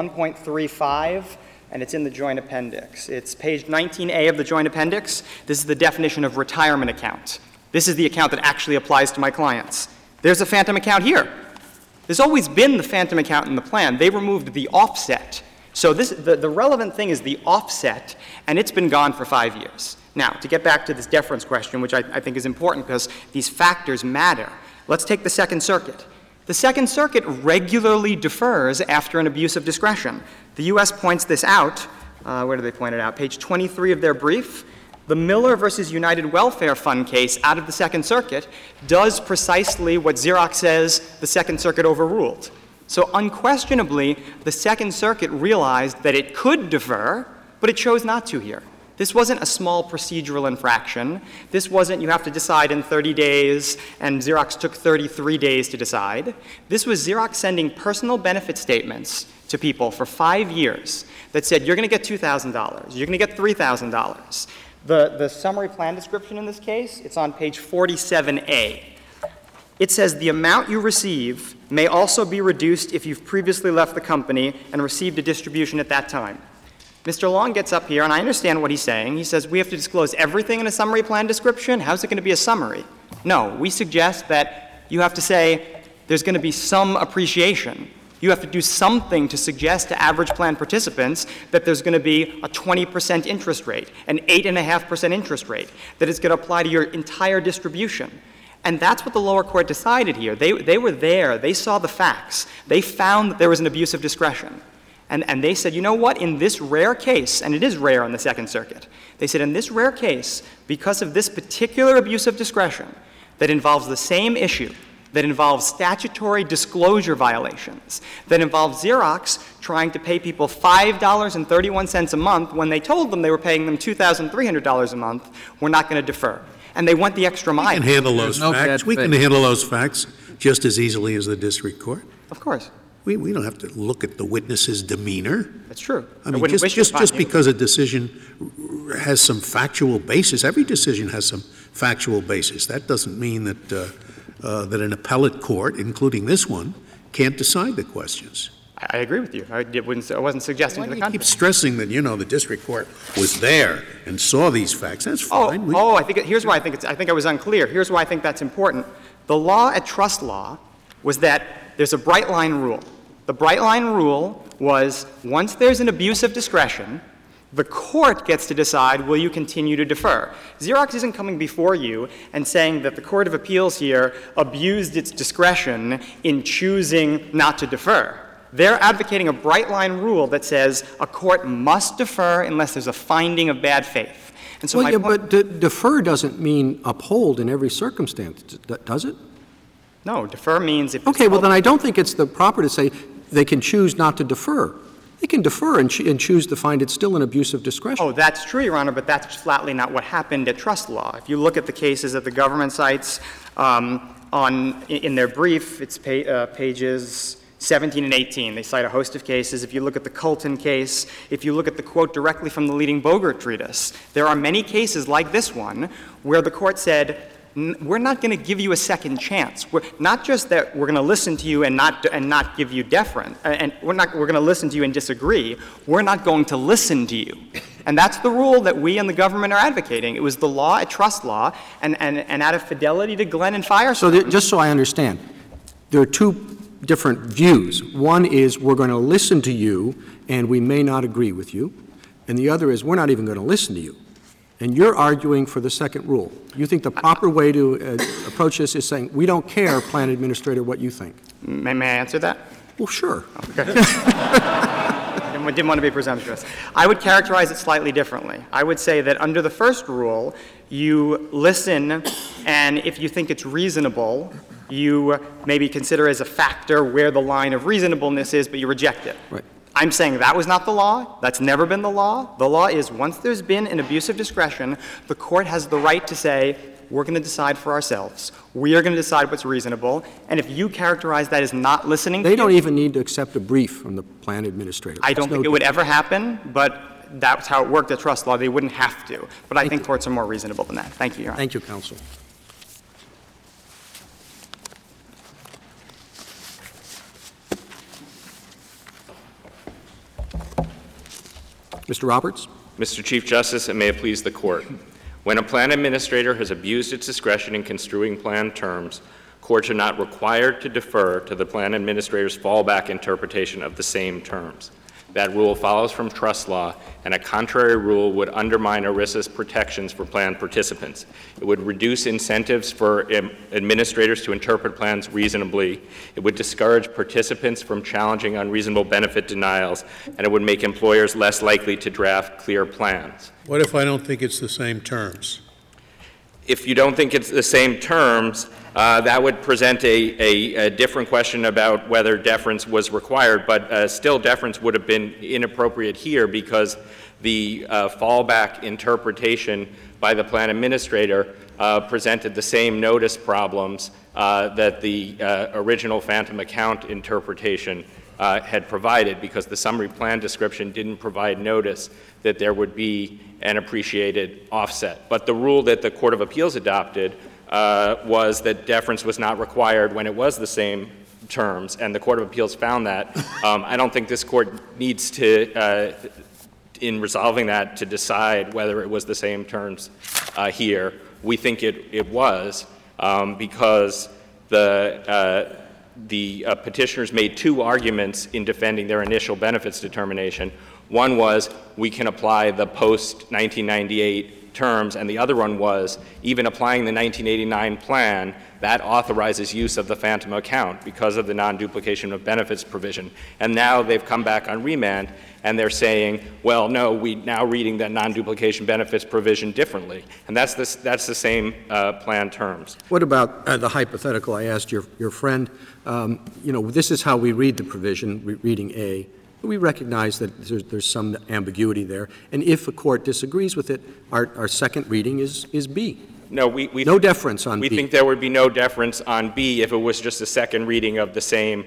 1.35, and it's in the joint appendix. It's page 19A of the joint appendix. This is the definition of retirement account. This is the account that actually applies to my clients. There's a phantom account here. There's always been the phantom account in the plan. They removed the offset. So the relevant thing is the offset, and it's been gone for 5 years. Now, to get back to this deference question, which I think is important because these factors matter, let's take the Second Circuit. The Second Circuit regularly defers after an abuse of discretion. The U.S. points this out. Where do they point it out? Page 23 of their brief. The Miller versus United Welfare Fund case out of the Second Circuit does precisely what Xerox says the Second Circuit overruled. So unquestionably, the Second Circuit realized that it could defer, but it chose not to here. This wasn't a small procedural infraction. This wasn't you have to decide in 30 days, and Xerox took 33 days to decide. This was Xerox sending personal benefit statements to people for 5 years that said, you're going to get $2,000, you're going to get $3,000. The summary plan description in this case, it's on page 47A. It says the amount you receive may also be reduced if you've previously left the company and received a distribution at that time. Mr. Long gets up here, and I understand what he's saying. He says we have to disclose everything in a summary plan description. How's it going to be a summary? No, we suggest that you have to say there's going to be some appreciation. You have to do something to suggest to average plan participants that there's going to be a 20% interest rate, an 8.5% interest rate, that it's going to apply to your entire distribution. And that's what the lower court decided here. They were there. They saw the facts. They found that there was an abuse of discretion. And they said, you know what, in this rare case, and it is rare in the Second Circuit, they said in this rare case, because of this particular abuse of discretion that involves the same issue, that involves statutory disclosure violations, that involves Xerox trying to pay people $5.31 a month when they told them they were paying them $2,300 a month, we're not going to defer. And they went the extra mile. We can handle those facts. We can handle those facts just as easily as the district court. Of course. We don't have to look at the witness's demeanor. That's true. I mean, just because a decision has some factual basis, every decision has some factual basis. That doesn't mean that an appellate court, including this one, can't decide the questions. I agree with you. I wasn't suggesting Why to do the you keep contrary. stressing that, the district court was there and saw these facts? That's Oh, fine. here's why I think I was unclear. Here's why I think that's important. The law at trust law was that there's a bright line rule. The bright line rule was once there's an abuse of discretion, the court gets to decide, will you continue to defer? Xerox isn't coming before you and saying that the Court of Appeals here abused its discretion in choosing not to defer. They're advocating a bright line rule that says a court must defer unless there's a finding of bad faith. And so but defer doesn't mean uphold in every circumstance, does it? No, defer means if Okay, well, then I don't think it's the proper to say they can choose not to defer. They can defer and choose to find it's still an abuse of discretion. Oh, that's true, Your Honor, but that's flatly not what happened at trust law. If you look at the cases that the government cites in their brief, it's pages 17 and 18. They cite a host of cases. If you look at the Colton case, if you look at the quote directly from the leading Bogert treatise, there are many cases like this one where the court said, we're not going to give you a second chance. We're not just that we're going to listen to you and not give you deference, and we're going to listen to you and disagree. We're not going to listen to you. And that's the rule that we and the government are advocating. It was the law at trust law, and out of fidelity to Glenn and Firestone. So just so I understand, there are two different views. One is we're going to listen to you and we may not agree with you, and the other is we're not even going to listen to you. And you're arguing for the second rule. You think the proper way to approach this is saying, we don't care, plan administrator, what you think. May I answer that? Well, sure. Okay. I didn't want to be presumptuous. I would characterize it slightly differently. I would say that under the first rule, you listen, and if you think it's reasonable, you maybe consider as a factor where the line of reasonableness is, but you reject it. Right. I'm saying that was not the law. That's never been the law. The law is once there's been an abuse of discretion, the court has the right to say, we're going to decide for ourselves. We are going to decide what's reasonable. And if you characterize that as not listening They don't even need to accept a brief from the plan administrator. I don't think it would ever happen, but that's how it worked at trust law. They wouldn't have to. But I think courts are more reasonable than that. Thank you, Your Honor. Thank you, counsel. Mr. Roberts? Mr. Chief Justice, and may it please the Court. When a plan administrator has abused its discretion in construing plan terms, courts are not required to defer to the plan administrator's fallback interpretation of the same terms. That rule follows from trust law, and a contrary rule would undermine ERISA's protections for plan participants. It would reduce incentives for administrators to interpret plans reasonably. It would discourage participants from challenging unreasonable benefit denials, and it would make employers less likely to draft clear plans. What if I don't think it's the same terms? If you don't think it's the same terms, that would present a different question about whether deference was required, but still deference would have been inappropriate here because the fallback interpretation by the plan administrator presented the same notice problems that the original phantom account interpretation had provided, because the summary plan description didn't provide notice that there would be an appreciated offset. But the rule that the Court of Appeals adopted was that deference was not required when it was the same terms, and the Court of Appeals found that. I don't think this Court needs to, in resolving that, to decide whether it was the same terms here. We think it was, because the petitioners made two arguments in defending their initial benefits determination. One was, we can apply the post-1998 terms, and the other one was, even applying the 1989 plan, that authorizes use of the phantom account because of the non-duplication of benefits provision. And now they've come back on remand, and they're saying, well, no, we're now reading that non-duplication benefits provision differently. And that's the same plan terms. What about the hypothetical I asked your friend? This is how we read the provision, reading A. We recognize that there's some ambiguity there. And if a court disagrees with it, our second reading is B. No, no deference on B. We think there would be no deference on B if it was just a second reading of the same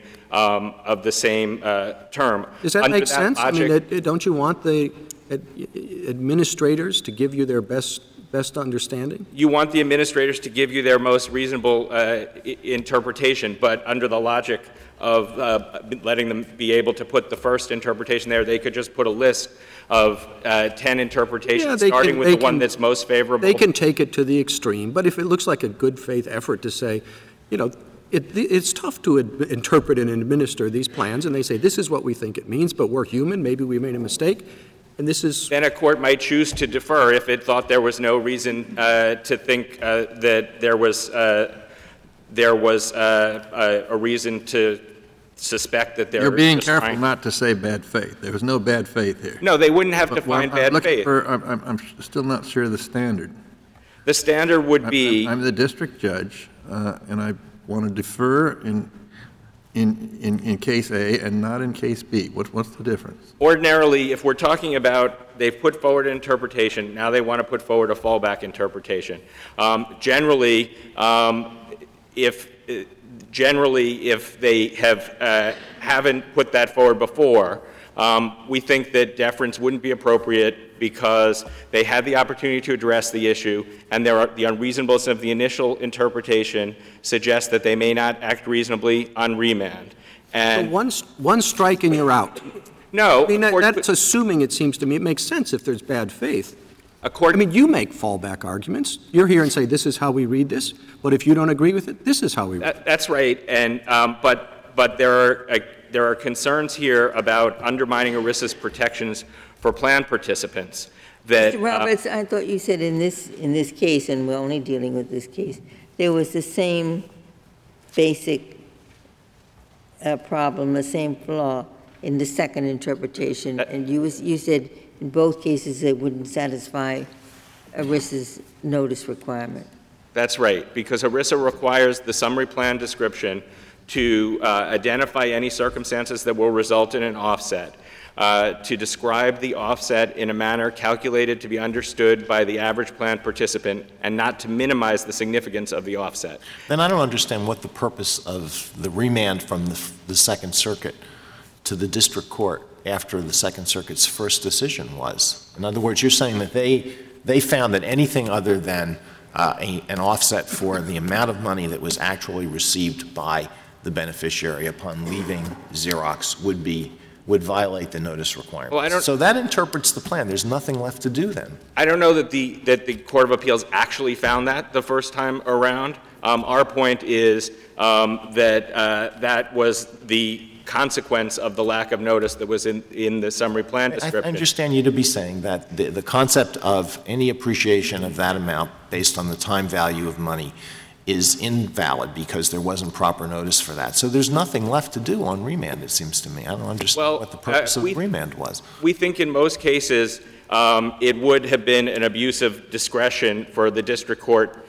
term. Does that make sense? Logic, don't you want the administrators to give you their best best understanding? You want the administrators to give you their most reasonable interpretation, but under the logic of letting them be able to put the first interpretation there, they could just put a list of 10 interpretations, starting with the one that's most favorable. They can take it to the extreme, but if it looks like a good faith effort to say, you know, it's tough to interpret and administer these plans, and they say, this is what we think it means, but we're human, maybe we made a mistake, and this is... Then a court might choose to defer if it thought there was no reason to think that there was a reason to suspect that You're being careful not to say bad faith. There was no bad faith here. No, they wouldn't have defined bad faith. I'm still not sure of the standard. The standard would be... I'm the district judge, and I want to defer in case A and not in case B. What's the difference? Ordinarily, if we're talking about they've put forward an interpretation, now they want to put forward a fallback interpretation. Generally, if they haven't put that forward before, we think that deference wouldn't be appropriate because they had the opportunity to address the issue, and the unreasonableness of the initial interpretation suggests that they may not act reasonably on remand. And so one strike and you're out. No. I mean, that's assuming, it seems to me, it makes sense if there's bad faith. I mean, you make fallback arguments. You're here and say, this is how we read this, but if you don't agree with it, this is how we read it. That's right, and but there are concerns here about undermining ERISA's protections for plan participants. That, Mr. Roberts, I thought you said in this case, and we're only dealing with this case, there was the same basic problem, the same flaw in the second interpretation, and you said in both cases it wouldn't satisfy ERISA's notice requirement. That's right, because ERISA requires the summary plan description to identify any circumstances that will result in an offset, to describe the offset in a manner calculated to be understood by the average plan participant, and not to minimize the significance of the offset. Then I don't understand what the purpose of the remand from the Second Circuit to the district court after the Second Circuit's first decision was. In other words, you're saying that they found that anything other than an offset for the amount of money that was actually received by the beneficiary upon leaving Xerox would violate the notice requirement. Well, so that interprets the plan. There's nothing left to do then. I don't know that the Court of Appeals actually found that the first time around. Our point is that that was the consequence of the lack of notice that was in the summary plan description. I understand you to be saying that the concept of any appreciation of that amount based on the time value of money is invalid because there wasn't proper notice for that. So there's nothing left to do on remand, it seems to me. I don't understand what the purpose of remand was. We think in most cases it would have been an abuse of discretion for the district court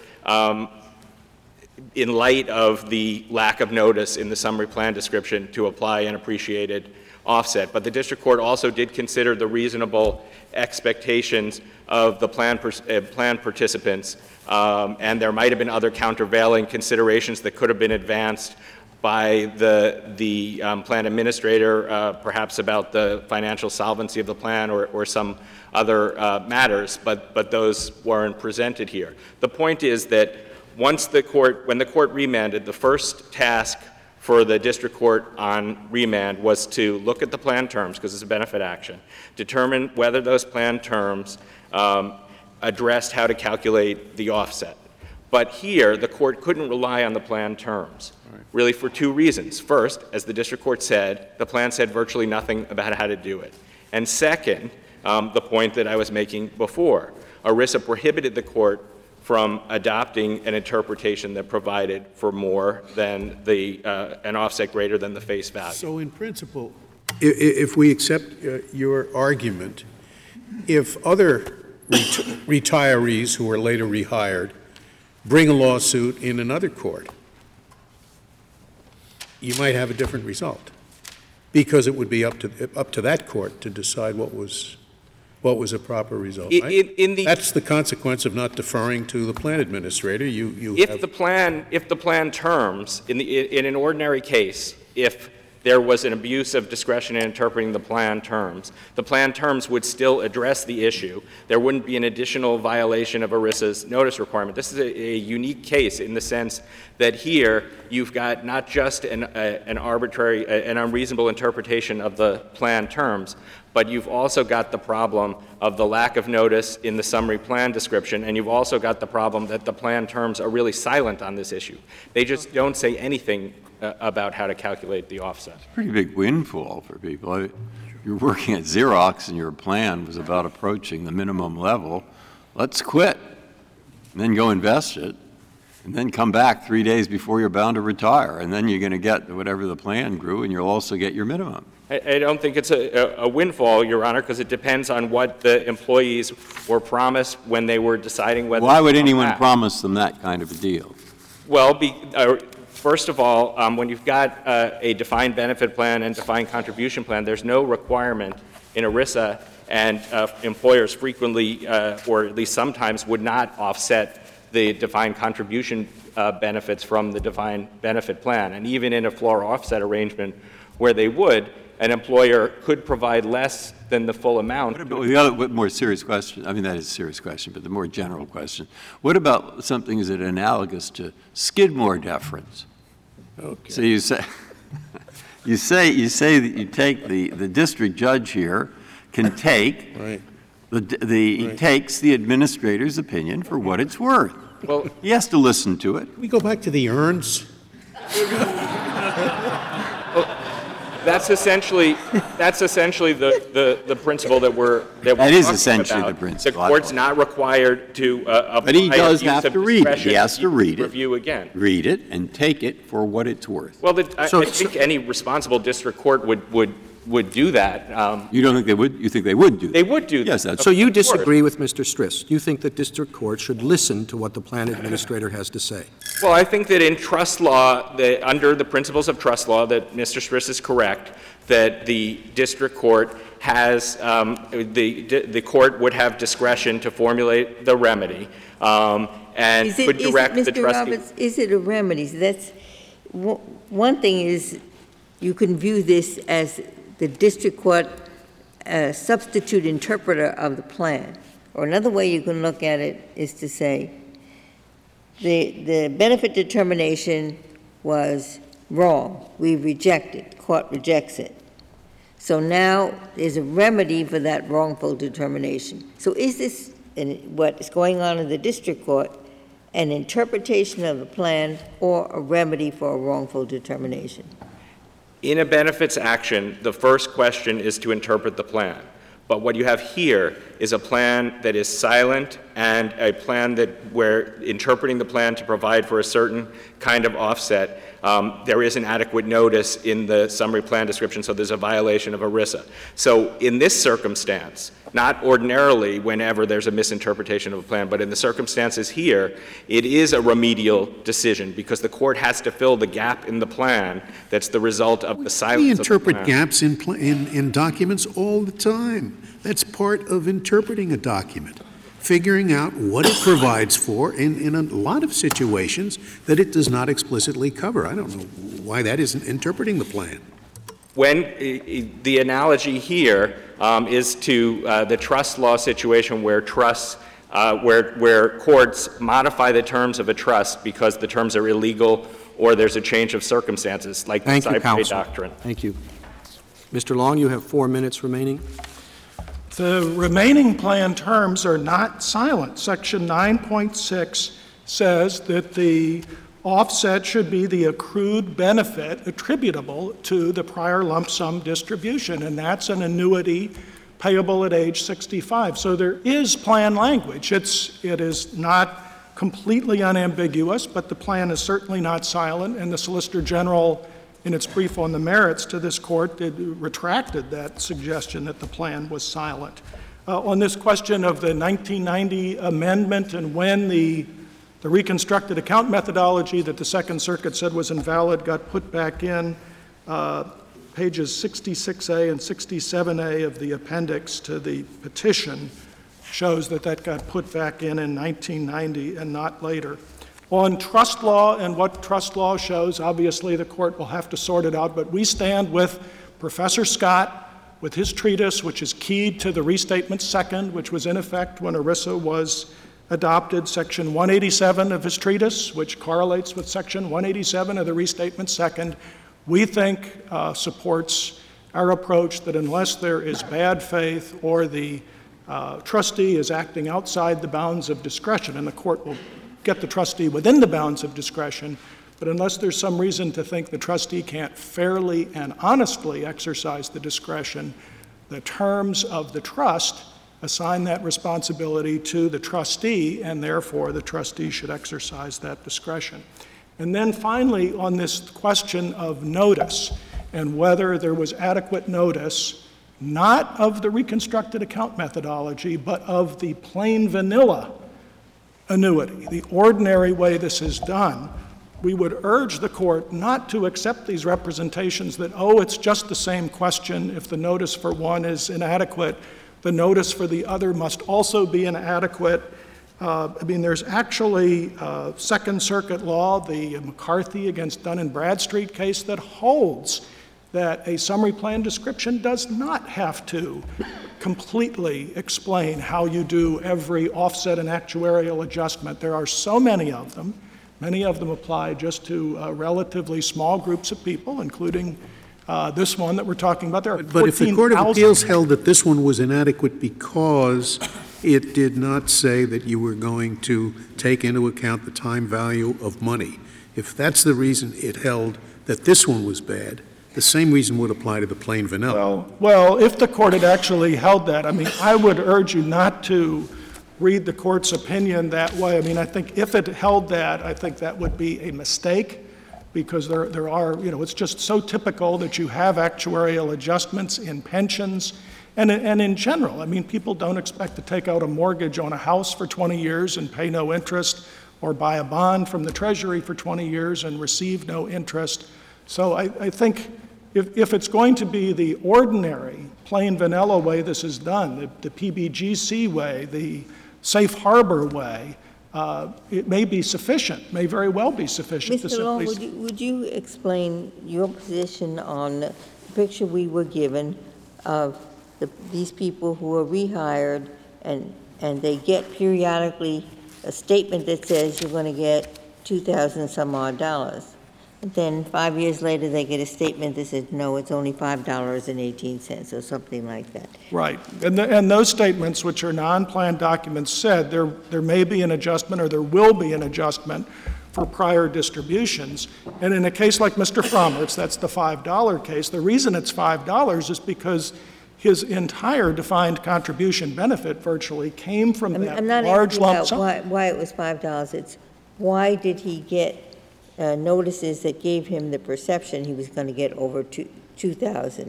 in light of the lack of notice in the summary plan description to apply an appreciated offset. But the district court also did consider the reasonable expectations of the plan participants, and there might have been other countervailing considerations that could have been advanced by the plan administrator, perhaps about the financial solvency of the plan or some other matters, but those weren't presented here. The point is that when the court remanded, the first task for the district court on remand was to look at the plan terms, because it's a benefit action, determine whether those plan terms addressed how to calculate the offset. But here, the court couldn't rely on the plan terms, really for two reasons. First, as the district court said, the plan said virtually nothing about how to do it. And second, the point that I was making before, ERISA prohibited the court from adopting an interpretation that provided for more than an offset greater than the face value. So in principle, if we accept your argument, if other retirees who are later rehired bring a lawsuit in another court, you might have a different result, because it would be up to that court to decide what was a proper result, right? That's the consequence of not deferring to the plan administrator. If the plan terms, in an ordinary case, if there was an abuse of discretion in interpreting the plan terms. The plan terms would still address the issue. There wouldn't be an additional violation of ERISA's notice requirement. This is a unique case in the sense that here you've got not just an arbitrary, an unreasonable interpretation of the plan terms, but you've also got the problem of the lack of notice in the summary plan description, and you've also got the problem that the plan terms are really silent on this issue. They just don't say anything about how to calculate the offset. Pretty big windfall for people. You're working at Xerox and your plan was about approaching the minimum level. Let's quit, and then go invest it, and then come back 3 days before you're bound to retire, and then you're going to get whatever the plan grew, and you'll also get your minimum. I don't think it's a windfall, Your Honor, because it depends on what the employees were promised when they were deciding whether. Why would anyone promise them that kind of a deal? Well, first of all, when you've got a defined benefit plan and defined contribution plan, there's no requirement in ERISA, and employers frequently, or at least sometimes, would not offset the defined contribution benefits from the defined benefit plan. And even in a floor offset arrangement where they would, an employer could provide less than the full amount. The other more serious question, I mean, that is a serious question, but the more general question, what about something is it analogous to Skidmore deference? Okay. So you say, you say that you take the district judge here can take Right. he takes the administrator's opinion for what it's worth. Well, he has to listen to it. We go back to the urns. That's essentially the principle that we're That is talking essentially about. the principle. The court's not required to apply But he does abuse have of to read it. discretion He has to read it. Review again. Read it and take it for what it's worth. Well, I think any responsible district court would do that. You don't think they would? You think they would do that? They would do that. Yes, that's So you Of course. disagree with Mr. Stris. You think that district court should listen to what the plan administrator has to say? Well, I think that in trust law, under the principles of trust law, that Mr. Stris is correct, that the district court has, the court would have discretion to formulate the remedy, and could direct the trustee. Mr. Roberts, is it a remedy? That's, one thing is you can view this as the district court substitute interpreter of the plan. Or another way you can look at it is to say the benefit determination was wrong. We reject it. Court rejects it. So now there's a remedy for that wrongful determination. So is this, what is going on in the district court, an interpretation of the plan or a remedy for a wrongful determination? In a benefits action, the first question is to interpret the plan. But what you have here is a plan that is silent and a plan that where interpreting the plan to provide for a certain kind of offset, there is an adequate notice in the summary plan description, so there's a violation of ERISA. So in this circumstance, not ordinarily whenever there's a misinterpretation of a plan, but in the circumstances here, it is a remedial decision because the court has to fill the gap in the plan that's the result of the silence We of the interpret plan. gaps in documents all the time. That's part of interpreting a document, figuring out what it provides for in a lot of situations that it does not explicitly cover. I don't know why that isn't interpreting the plan. When the analogy here is to the trust law situation where trusts, where courts modify the terms of a trust because the terms are illegal or there's a change of circumstances, like the Thank you, Cypre counsel. doctrine. Thank you. Mr. Long, you have 4 minutes remaining. The remaining plan terms are not silent. Section 9.6 says that the offset should be the accrued benefit attributable to the prior lump sum distribution, and that's an annuity payable at age 65. So there is plan language. It is not completely unambiguous, but the plan is certainly not silent, and the Solicitor General, in its brief on the merits to this court, retracted that suggestion that the plan was silent. On this question of the 1990 amendment and when the reconstructed account methodology that the Second Circuit said was invalid got put back in, pages 66A and 67A of the appendix to the petition shows that that got put back in 1990 and not later. On trust law and what trust law shows, obviously the court will have to sort it out, but we stand with Professor Scott with his treatise, which is keyed to the Restatement Second, which was in effect when ERISA was adopted, Section 187 of his treatise, which correlates with Section 187 of the Restatement Second, we think supports our approach that unless there is bad faith or the trustee is acting outside the bounds of discretion, and the court will get the trustee within the bounds of discretion, but unless there's some reason to think the trustee can't fairly and honestly exercise the discretion, the terms of the trust assign that responsibility to the trustee, and therefore the trustee should exercise that discretion. And then finally, on this question of notice and whether there was adequate notice, not of the reconstructed account methodology, but of the plain vanilla annuity, the ordinary way this is done, we would urge the court not to accept these representations that, oh, it's just the same question. If the notice for one is inadequate, the notice for the other must also be inadequate. There's actually Second Circuit law, the McCarthy against Dun & Bradstreet case, that holds that a summary plan description does not have to completely explain how you do every offset and actuarial adjustment. There are so many of them. Many of them apply just to relatively small groups of people, including this one that we're talking about. There are But if the Court of Appeals held that this one was inadequate because it did not say that you were going to take into account the time value of money, if that's the reason it held that this one was bad, the same reason would apply to the plain vanilla. Well, if the court had actually held that, I would urge you not to read the court's opinion that way. I think if it held that, I think that would be a mistake, because there are, it's just so typical that you have actuarial adjustments in pensions and in general. People don't expect to take out a mortgage on a house for 20 years and pay no interest, or buy a bond from the Treasury for 20 years and receive no interest. So I think if it's going to be the ordinary, plain vanilla way this is done, the PBGC way, the safe harbor way, it may be sufficient, may very well be sufficient to Mr. Long, simply... would you explain your position on the picture we were given of these people who are rehired and they get periodically a statement that says you're going to get $2,000 some odd dollars. And then 5 years later, they get a statement that says, no, it's only $5.18 or something like that. Right. And those statements, which are non-planned documents, said there may be an adjustment or there will be an adjustment for prior distributions. And in a case like Mr. Frommer's, that's the $5 case, the reason it's $5 is because his entire defined contribution benefit virtually came from that large lump sum. I'm not asking about why it was $5. It's why did he get notices that gave him the perception he was going to get over $2,000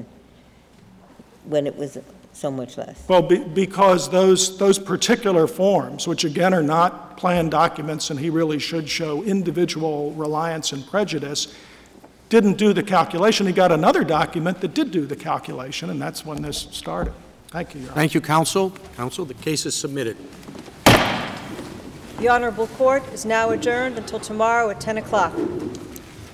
when it was so much less? Well, because those particular forms, which again are not planned documents, and he really should show individual reliance and prejudice, didn't do the calculation. He got another document that did do the calculation, and that's when this started. Thank you, Your Honor. Thank you, counsel. Counsel, the case is submitted. The Honorable Court is now adjourned until tomorrow at 10 o'clock.